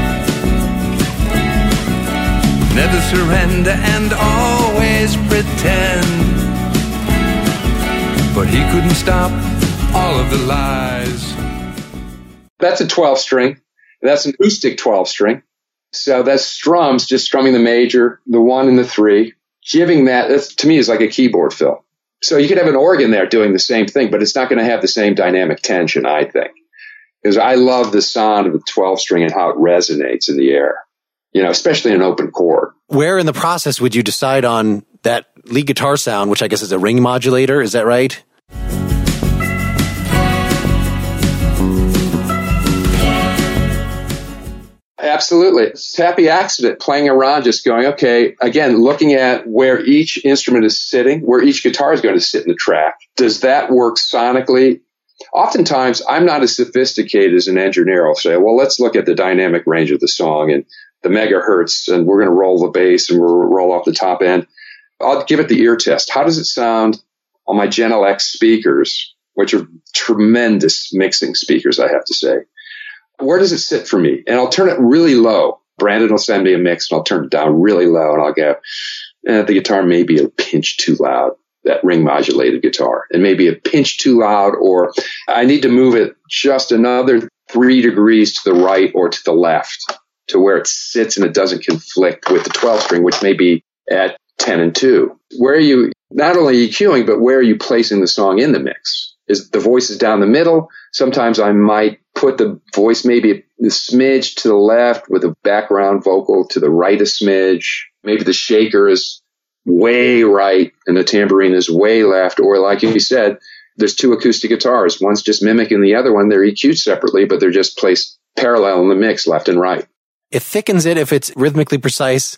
Never surrender and always pretend. But he couldn't stop all of the lies. That's a 12-string. That's an acoustic 12-string. So that's strums, just strumming the major, the 1 and the 3. Giving that to me, is like a keyboard fill. So you could have an organ there doing the same thing, but it's not going to have the same dynamic tension, I think. Because I love the sound of the 12-string and how it resonates in the air, especially in an open chord. Where in the process would you decide on that lead guitar sound, which I guess is a ring modulator? Is that right? Absolutely. It's a happy accident playing around, just going, okay, again, looking at where each instrument is sitting, where each guitar is going to sit in the track. Does that work sonically? Oftentimes, I'm not as sophisticated as an engineer. I'll say, well, let's look at the dynamic range of the song and the megahertz, and we're going to roll the bass and we'll roll off the top end. I'll give it the ear test. How does it sound on my Genel X speakers, which are tremendous mixing speakers, I have to say? Where does it sit for me? And I'll turn it really low. Brandon will send me a mix and I'll turn it down really low and I'll go, the guitar may be a pinch too loud, that ring modulated guitar, and maybe a pinch too loud, or I need to move it just another 3 degrees to the right or to the left to where it sits and it doesn't conflict with the 12-string, which may be at 10 and 2. Where are you not only EQing, but where are you placing the song in the mix? Is the voice is down the middle? Sometimes I might put the voice maybe a smidge to the left with a background vocal to the right a smidge. Maybe the shaker is way right and the tambourine is way left. Or like you said, there's 2 acoustic guitars. One's just mimicking the other one. They're EQ'd separately, but they're just placed parallel in the mix, left and right. It thickens it if it's rhythmically precise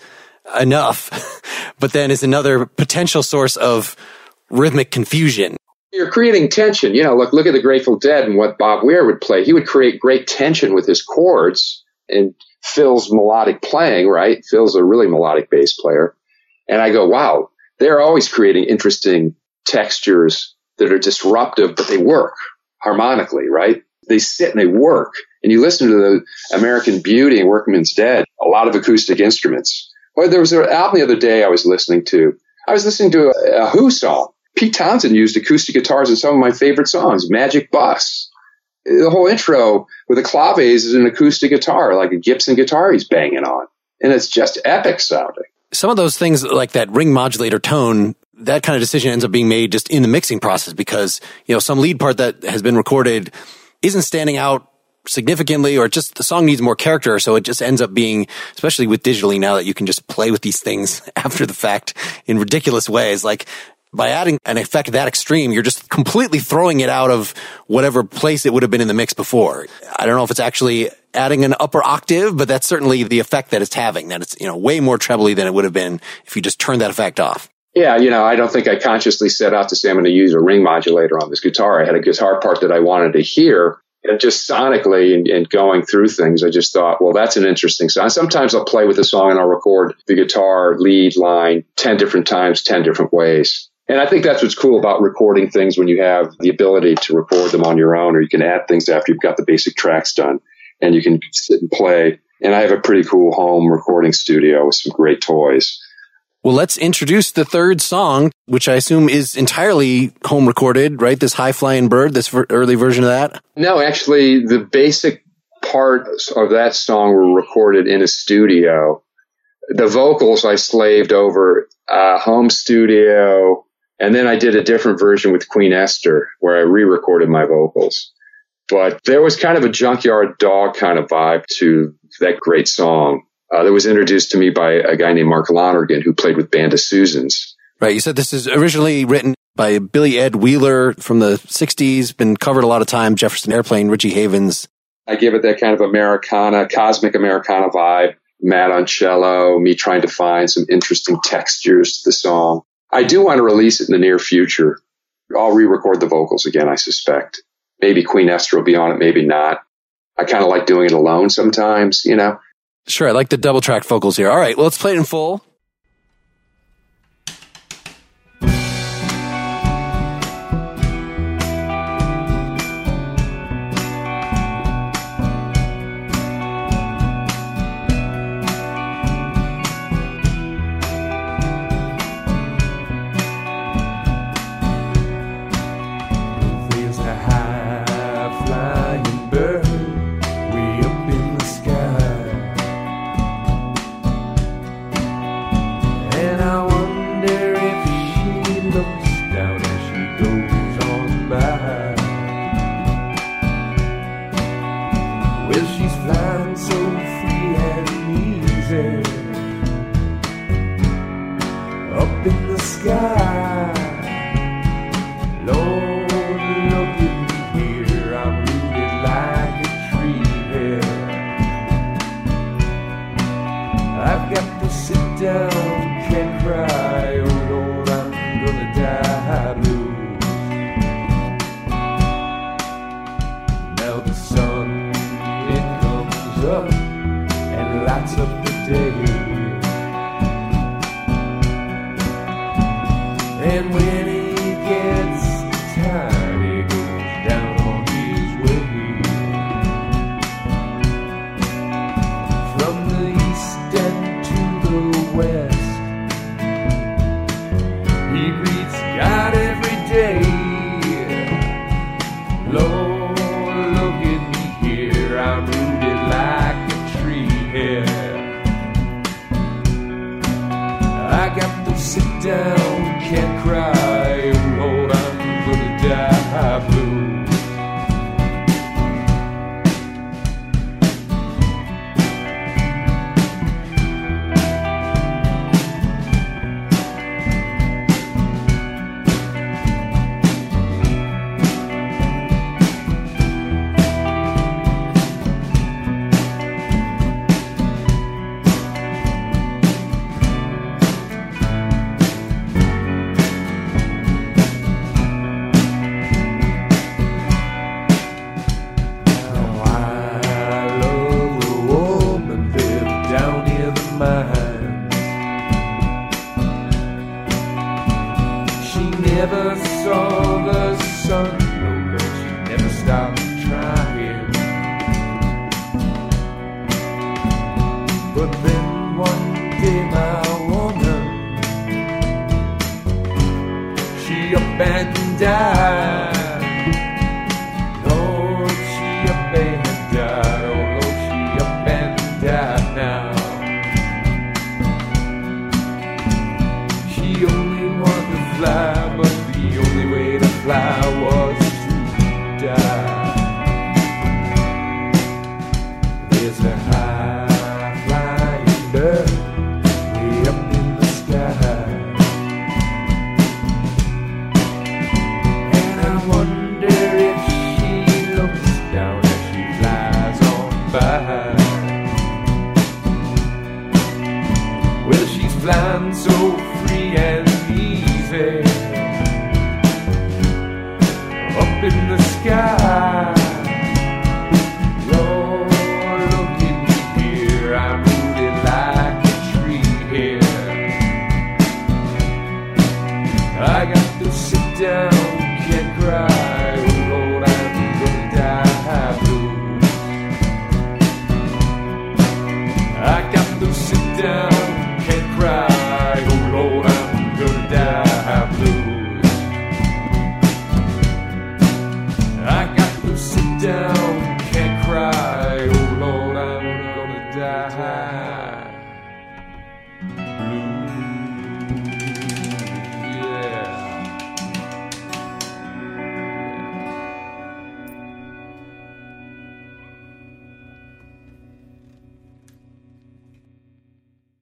enough, but then is another potential source of rhythmic confusion. You're creating tension. Look at the Grateful Dead and what Bob Weir would play. He would create great tension with his chords and Phil's melodic playing, right? Phil's a really melodic bass player. And I go, wow, they're always creating interesting textures that are disruptive, but they work harmonically, right? They sit and they work. And you listen to the American Beauty and Workman's Dead, a lot of acoustic instruments. Well, there was an album the other day I was listening to. I was listening to a Who song. Pete Townsend used acoustic guitars in some of my favorite songs, Magic Bus. The whole intro with the claves is an acoustic guitar, like a Gibson guitar he's banging on. And it's just epic sounding. Some of those things like that ring modulator tone, that kind of decision ends up being made just in the mixing process because, some lead part that has been recorded isn't standing out significantly, or just the song needs more character. So it just ends up being, especially with digitally now that you can just play with these things after the fact in ridiculous ways. Like by adding an effect that extreme, you're just completely throwing it out of whatever place it would have been in the mix before. I don't know if it's actually adding an upper octave, but that's certainly the effect that it's having, that it's, way more trebly than it would have been if you just turned that effect off. Yeah, I don't think I consciously set out to say I'm going to use a ring modulator on this guitar. I had a guitar part that I wanted to hear, and just sonically and going through things, I just thought, well, that's an interesting sound. Sometimes I'll play with a song and I'll record the guitar lead line 10 different times, 10 different ways. And I think that's what's cool about recording things when you have the ability to record them on your own, or you can add things after you've got the basic tracks done and you can sit and play. And I have a pretty cool home recording studio with some great toys. Well, let's introduce the third song, which I assume is entirely home recorded, right? This High Flying Bird, this early version of that? No, actually, the basic parts of that song were recorded in a studio. The vocals I slaved over a home studio, and then I did a different version with Queen Esther, where I re-recorded my vocals. But there was kind of a Junkyard Dog kind of vibe to that great song. That was introduced to me by a guy named Mark Lonergan, who played with Band of Susans. Right. You said this is originally written by Billy Ed Wheeler from the 60s, been covered a lot of times, Jefferson Airplane, Richie Havens. I give it that kind of Americana, cosmic Americana vibe. Matt on cello, me trying to find some interesting textures to the song. I do want to release it in the near future. I'll re-record the vocals again, I suspect. Maybe Queen Esther will be on it, maybe not. I kind of like doing it alone sometimes, Sure, I like the double-track vocals here. All right, well, let's play it in full.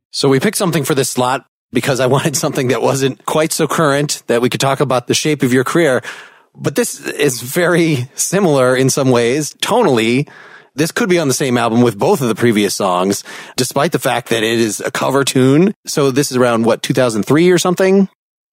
So we picked something for this slot because I wanted something that wasn't quite so current, that we could talk about the shape of your career. But this is very similar in some ways. Tonally, this could be on the same album with both of the previous songs, despite the fact that it is a cover tune. So this is around, 2003 or something?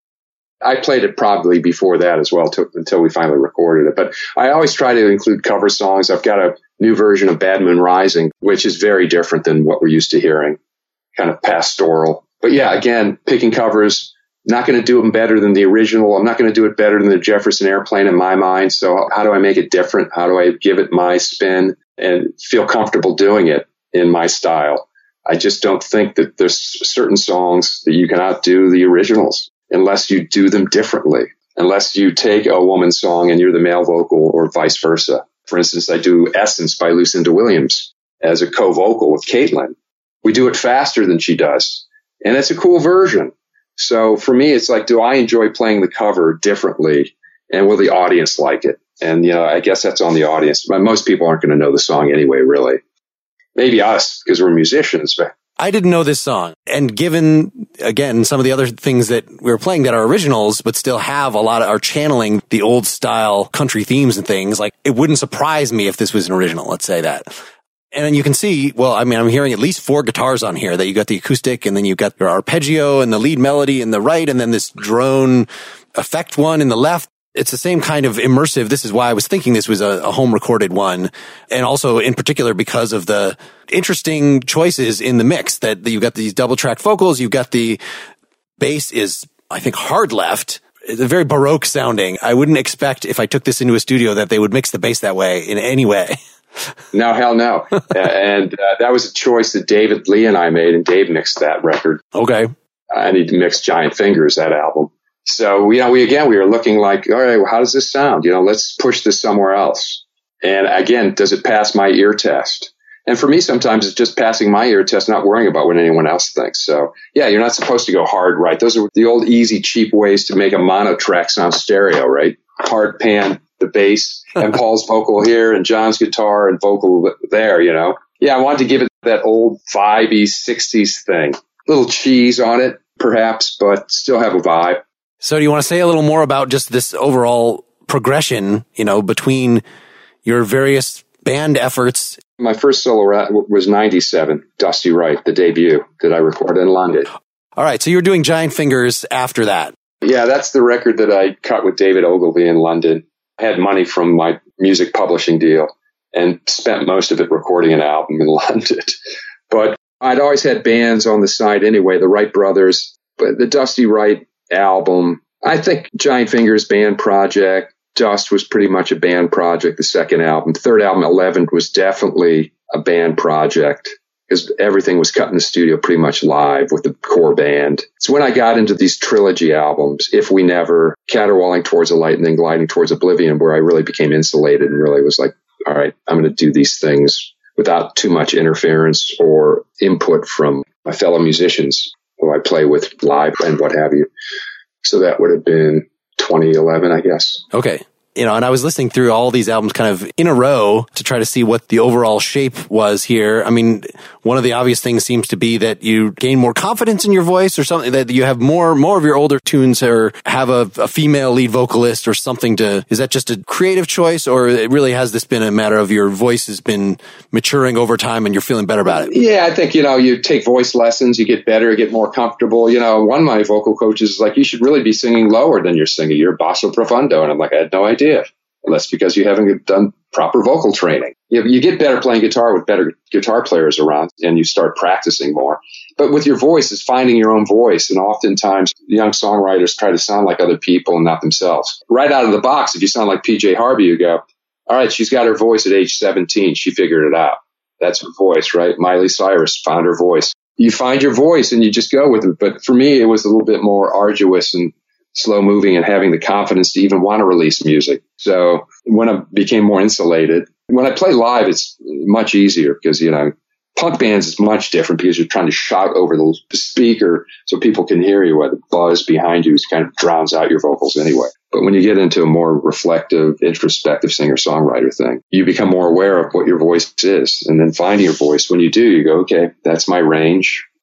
I played it probably before that as well, until we finally recorded it. But I always try to include cover songs. I've got a new version of Bad Moon Rising, which is very different than what we're used to hearing, kind of pastoral. But yeah, again, picking covers, not going to do them better than the original. I'm not going to do it better than the Jefferson Airplane in my mind. So how do I make it different? How do I give it my spin and feel comfortable doing it in my style? I just don't think that there's certain songs that you can outdo the originals unless you do them differently, unless you take a woman's song and you're the male vocal or vice versa. For instance, I do Essence by Lucinda Williams as a co-vocal with Caitlin. We do it faster than she does. And it's a cool version. So for me, it's like, do I enjoy playing the cover differently? And will the audience like it? And, I guess that's on the audience. But most people aren't going to know the song anyway, really. Maybe us, because we're musicians. But I didn't know this song. And given, again, some of the other things that we were playing that are originals, but still have are channeling the old style country themes and things, like it wouldn't surprise me if this was an original, let's say that. And then you can see, I'm hearing at least 4 guitars on here, that you got the acoustic, and then you've got your arpeggio and the lead melody in the right, and then this drone effect one in the left. It's the same kind of immersive. This is why I was thinking this was a home recorded one. And also in particular because of the interesting choices in the mix, that you've got these double track vocals. You've got the bass is, I think, hard left. It's very Baroque sounding. I wouldn't expect if I took this into a studio that they would mix the bass that way in any way. No, hell no. And that was a choice that David Lee and I made, and Dave mixed that record. Okay. And he mixed Giant Fingers, that album. So, we were looking like, all right, well, how does this sound? Let's push this somewhere else. And again, does it pass my ear test? And for me, sometimes it's just passing my ear test, not worrying about what anyone else thinks. So yeah, you're not supposed to go hard right. Those are the old easy, cheap ways to make a mono track sound stereo, right? Hard pan the bass and Paul's vocal here and John's guitar and vocal there, Yeah, I wanted to give it that old vibey 60s thing. Little cheese on it, perhaps, but still have a vibe. So do you want to say a little more about just this overall progression, between your various band efforts? My first solo was 97, Dusty Wright, the debut that I recorded in London. All right, so you were doing Giant Fingers after that. Yeah, that's the record that I cut with David Ogilvy in London. I had money from my music publishing deal and spent most of it recording an album in London. But I'd always had bands on the side anyway, the Wright brothers, but the Dusty Wright album, I think Giant Fingers band project, Dust was pretty much a band project, the second album. The third album, 11, was definitely a band project because everything was cut in the studio pretty much live with the core band. It's when I got into these trilogy albums, If We Never, Caterwauling Towards the Light, and then Gliding Towards Oblivion, where I really became insulated and really was like, all right, I'm going to do these things without too much interference or input from my fellow musicians who I play with live and what have you. So that would have been 2011, I guess. Okay. And I was listening through all these albums kind of in a row to try to see what the overall shape was here. I mean, one of the obvious things seems to be that you gain more confidence in your voice or something, that you have more of your older tunes or have a female lead vocalist or something is that just a creative choice, or it really has this been a matter of your voice has been maturing over time and you're feeling better about it? Yeah, I think, you take voice lessons, you get better, you get more comfortable. One of my vocal coaches is like, you should really be singing lower than you're singing. You're basso profundo. And I'm like, I had no idea. Well, that's because you haven't done proper vocal training. You get better playing guitar with better guitar players around and you start practicing more. But with your voice, it's finding your own voice. And oftentimes young songwriters try to sound like other people and not themselves. Right out of the box, if you sound like PJ Harvey, you go, all right, she's got her voice at age 17. She figured it out. That's her voice, right? Miley Cyrus found her voice. You find your voice and you just go with it. But for me, it was a little bit more arduous and slow moving and having the confidence to even want to release music. So when I became more insulated, when I play live, it's much easier because, punk bands is much different because you're trying to shout over the speaker so people can hear you, while the buzz behind you kind of drowns out your vocals anyway. But when you get into a more reflective, introspective singer-songwriter thing, you become more aware of what your voice is. And then finding your voice, when you do, you go, okay, that's my range.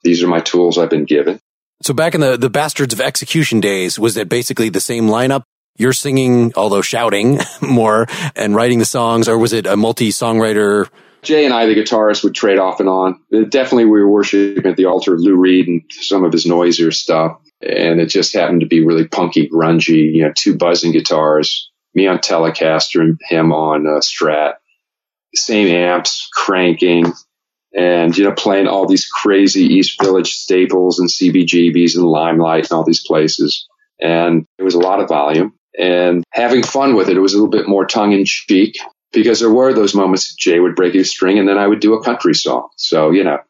these are my tools I've been given. So back in the Bastards of Execution days, was it basically the same lineup? You're singing, although shouting more, and writing the songs, or was it a multi-songwriter? Jay and I, the guitarist, would trade off and on. Definitely we were worshiping at the altar of Lou Reed and some of his noisier stuff. And it just happened to be really punky, grungy, two buzzing guitars, me on Telecaster and him on Strat. Same amps, cranking, and, playing all these crazy East Village staples and CBGBs and Limelight and all these places. And it was a lot of volume and having fun with it. It was a little bit more tongue in cheek because there were those moments Jay would break his string and then I would do a country song. So,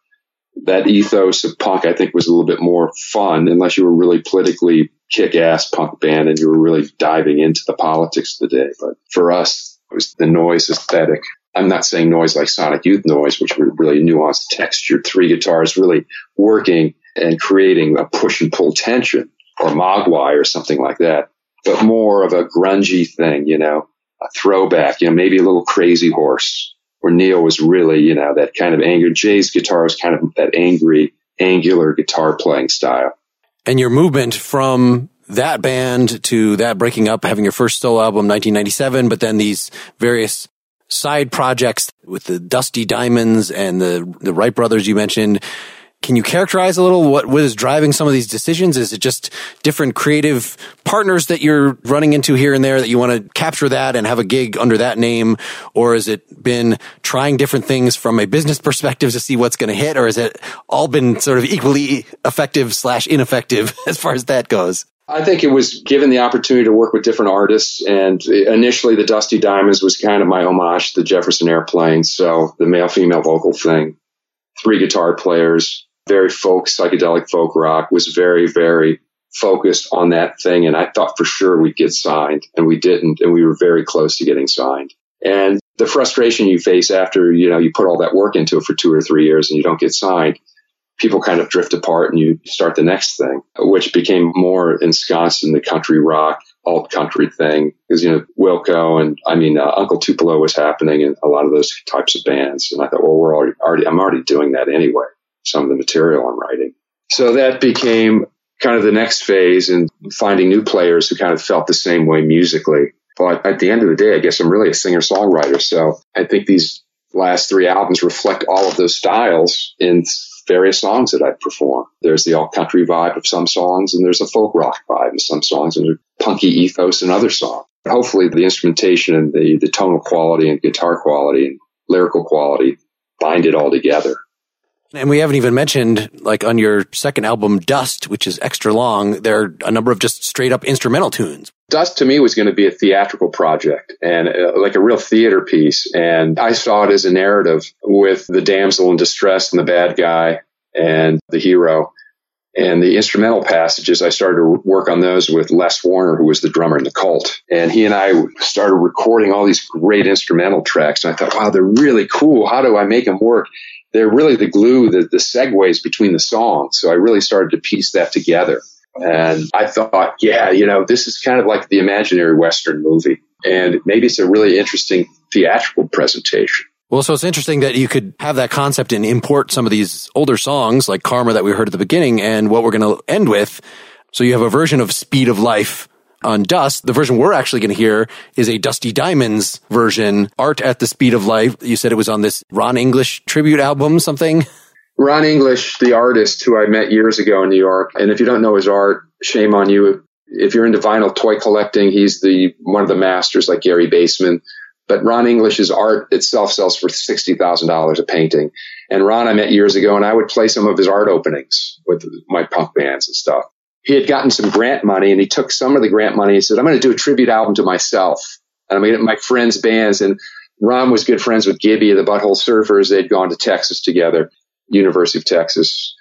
that ethos of punk, I think, was a little bit more fun unless you were really politically kick-ass punk band and you were really diving into the politics of the day. But for us, it was the noise aesthetic. I'm not saying noise like Sonic Youth noise, which were really nuanced, textured, 3 guitars really working and creating a push and pull tension, or Mogwai or something like that, but more of a grungy thing, a throwback, maybe a little Crazy Horse, where Neil was really, that kind of anger. Jay's guitar was kind of that angry, angular guitar playing style. And your movement from that band to that breaking up, having your first solo album, 1997, but then these various side projects with the Dusty Diamonds and the Wright brothers you mentioned. Can you characterize a little what is driving some of these decisions? Is it just different creative partners that you're running into here and there that you want to capture that and have a gig under that name? Or has it been trying different things from a business perspective to see what's going to hit? Or has it all been sort of equally effective / ineffective as far as that goes? I think it was given the opportunity to work with different artists. And initially the Dusty Diamonds was kind of my homage to the Jefferson Airplane. So the male-female vocal thing, 3 guitar players, very psychedelic folk rock, was very, very focused on that thing. And I thought for sure we'd get signed, and we didn't. And we were very close to getting signed. And the frustration you face after, you put all that work into it for 2 or 3 years and you don't get signed, people kind of drift apart and you start the next thing, which became more ensconced in the country rock, alt country thing. Because, Wilco and Uncle Tupelo was happening and a lot of those types of bands. And I thought, well, I'm already doing that anyway, some of the material I'm writing. So that became kind of the next phase in finding new players who kind of felt the same way musically. But at the end of the day, I guess I'm really a singer-songwriter. So I think these last 3 albums reflect all of those styles in various songs that I perform. There's the alt country vibe of some songs, and there's a folk rock vibe in some songs, and there's punky ethos in other songs. But hopefully the instrumentation and the tonal quality and guitar quality and lyrical quality bind it all together. And we haven't even mentioned, like on your second album, Dust, which is extra long, there are a number of just straight up instrumental tunes. Dust to me was going to be a theatrical project and like a real theater piece. And I saw it as a narrative with the damsel in distress and the bad guy and the hero. And the instrumental passages, I started to work on those with Les Warner, who was the drummer in the Cult. And he and I started recording all these great instrumental tracks. And I thought, wow, they're really cool. How do I make them work? They're really the glue, the segues between the songs. So I really started to piece that together. And I thought, this is kind of like the imaginary Western movie. And maybe it's a really interesting theatrical presentation. Well, so it's interesting that you could have that concept and import some of these older songs like Karma that we heard at the beginning and what we're going to end with. So you have a version of Speed of Life on Dust. The version we're actually going to hear is a Dusty Diamonds version, Art at the Speed of Life. You said it was on this Ron English tribute album, something? Ron English, the artist who I met years ago in New York. And if you don't know his art, shame on you. If you're into vinyl toy collecting, he's one of the masters like Gary Baseman. But Ron English's art itself sells for $60,000 a painting. And Ron I met years ago, and I would play some of his art openings with my punk bands and stuff. He had gotten some grant money, and he took some of the grant money. He said, I'm going to do a tribute album to myself. And I'm going to get my friends' bands. And Ron was good friends with Gibby of the Butthole Surfers. They'd gone to Texas together, University of Texas.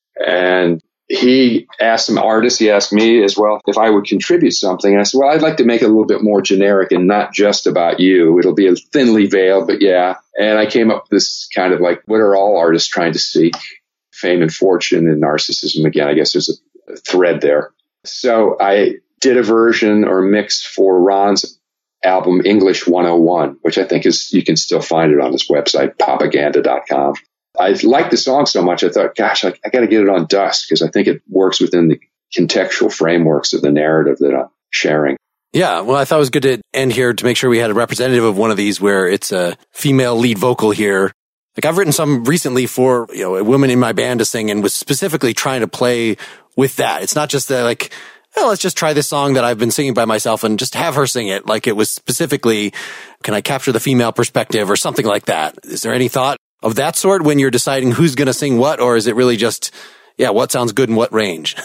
And he asked some artists, he asked me as well, if I would contribute something. And I said, well, I'd like to make it a little bit more generic and not just about you. It'll be a thinly veiled, but yeah. And I came up with this kind of like, what are all artists trying to seek? Fame and fortune and narcissism. Again, I guess there's a thread there. So I did a version or mix for Ron's album, English 101, which I think you can still find it on his website, Popaganda.com. I liked the song so much, I thought, gosh, I got to get it on Dust because I think it works within the contextual frameworks of the narrative that I'm sharing. Yeah, well, I thought it was good to end here to make sure we had a representative of one of these where it's a female lead vocal here. Like I've written some recently for, a woman in my band to sing and was specifically trying to play with that. It's not just like, well, let's just try this song that I've been singing by myself and just have her sing it. Like it was specifically, can I capture the female perspective or something like that? Is there any thought of that sort when you're deciding who's going to sing what, or is it really just, what sounds good in what range?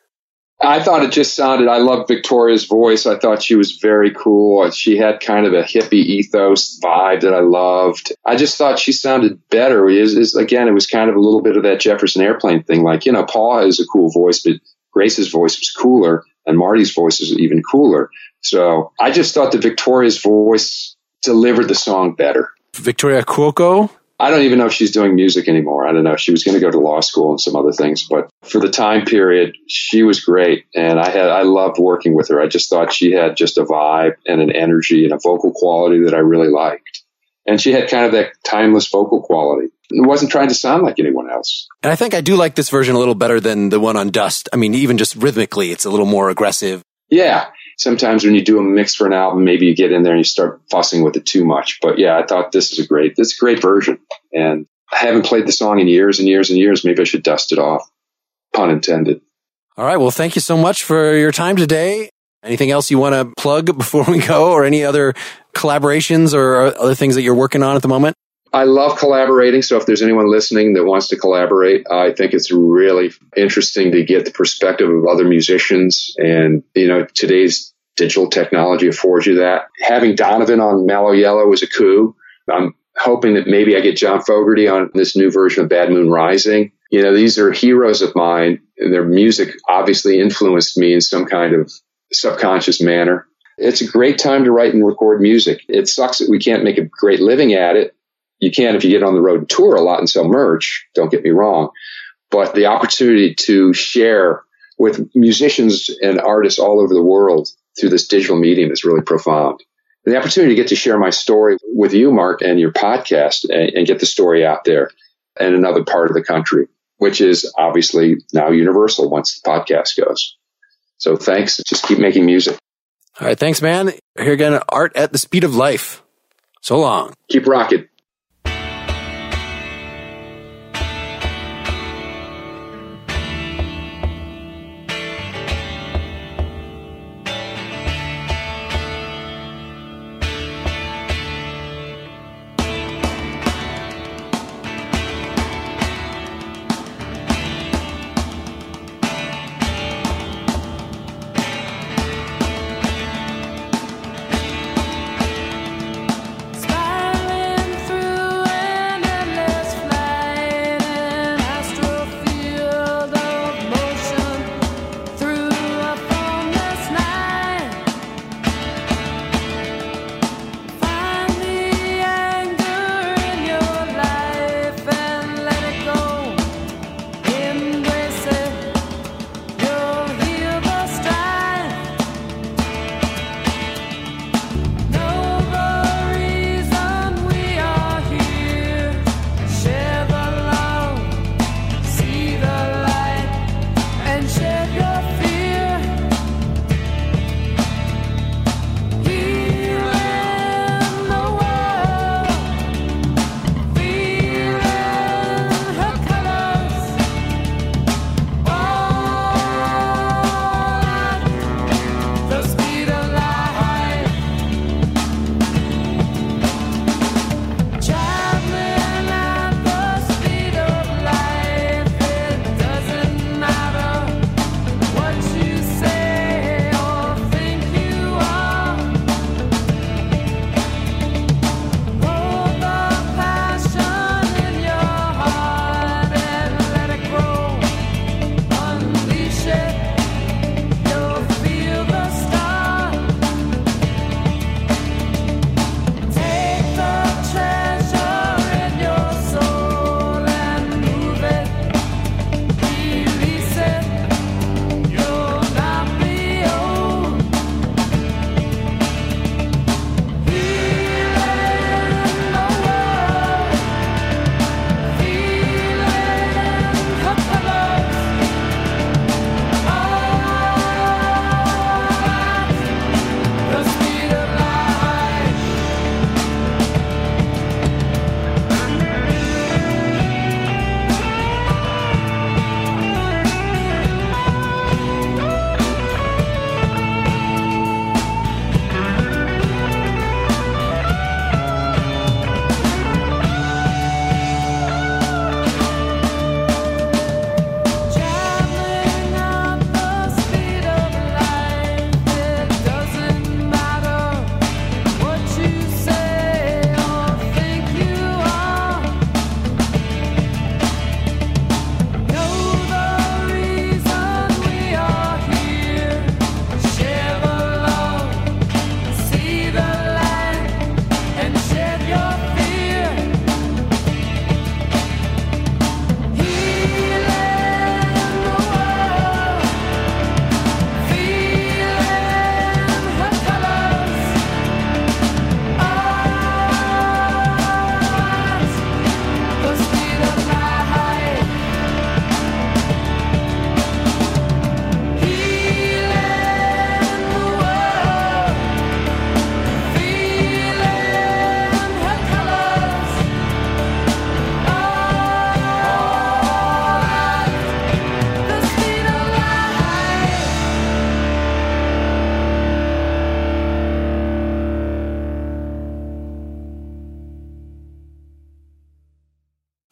I thought it just sounded, I loved Victoria's voice. I thought she was very cool. She had kind of a hippie ethos vibe that I loved. I just thought she sounded better. Again, it was kind of a little bit of that Jefferson Airplane thing. Like, Paul has a cool voice, but Grace's voice was cooler and Marty's voice was even cooler. So I just thought that Victoria's voice delivered the song better. Victoria Cuoco? I don't even know if she's doing music anymore. I don't know. She was going to go to law school and some other things, but for the time period, she was great. And I loved working with her. I just thought she had just a vibe and an energy and a vocal quality that I really liked. And she had kind of that timeless vocal quality. It wasn't trying to sound like anyone else. And I think I do like this version a little better than the one on Dust. I mean, even just rhythmically, it's a little more aggressive. Yeah. Sometimes when you do a mix for an album, maybe you get in there and you start fussing with it too much. But yeah, I thought this is a great version. And I haven't played the song in years and years and years. Maybe I should dust it off. Pun intended. All right. Well, thank you so much for your time today. Anything else you want to plug before we go, or any other collaborations or other things that you're working on at the moment? I love collaborating. So if there's anyone listening that wants to collaborate, I think it's really interesting to get the perspective of other musicians. And, today's digital technology affords you that. Having Donovan on Mellow Yellow was a coup. I'm hoping that maybe I get John Fogerty on this new version of Bad Moon Rising. These are heroes of mine, and their music obviously influenced me in some kind of subconscious manner. It's a great time to write and record music. It sucks that we can't make a great living at it. You can if you get on the road and tour a lot and sell merch, don't get me wrong. But the opportunity to share with musicians and artists all over the world through this digital medium is really profound. And the opportunity to get to share my story with you, Mark, and your podcast and get the story out there in another part of the country, which is obviously now universal once the podcast goes. So thanks. Just keep making music. All right. Thanks, man. Here again, Art at the Speed of Life. So long. Keep rocking. Spiraling through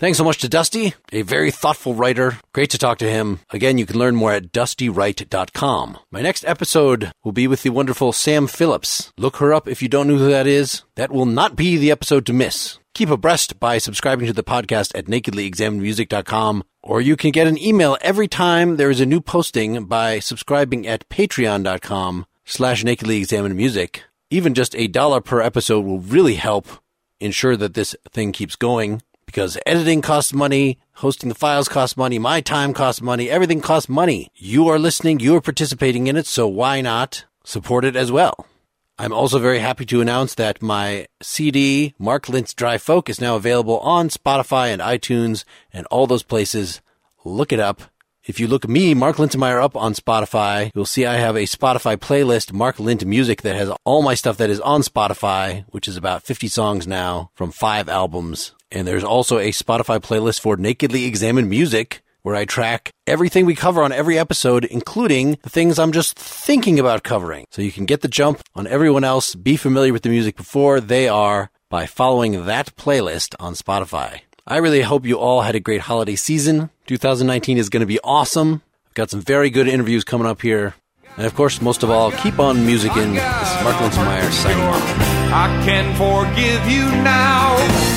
Thanks so much to Dusty, a very thoughtful writer. Great to talk to him. Again, you can learn more at dustywright.com. My next episode will be with the wonderful Sam Phillips. Look her up if you don't know who that is. That will not be the episode to miss. Keep abreast by subscribing to the podcast at nakedlyexaminedmusic.com, or you can get an email every time there is a new posting by subscribing at patreon.com/nakedlyexaminedmusic. Even just $1 per episode will really help ensure that this thing keeps going. Because editing costs money, hosting the files costs money, my time costs money, everything costs money. You are listening, you are participating in it, so why not support it as well? I'm also very happy to announce that my CD, Mark Lintz Dry Folk, is now available on Spotify and iTunes and all those places. Look it up. If you look me, Mark Linsenmayer, up on Spotify, you'll see I have a Spotify playlist, Mark Lint Music, that has all my stuff that is on Spotify, which is about 50 songs now from 5 albums. And there's also a Spotify playlist for Nakedly Examined Music, where I track everything we cover on every episode, including the things I'm just thinking about covering. So you can get the jump on everyone else, be familiar with the music before they are, by following that playlist on Spotify. I really hope you all had a great holiday season. 2019 is going to be awesome. I've got some very good interviews coming up here. And of course, most of all, keep on musicking. This is Mark Linsenmayer signing off. I can forgive you now.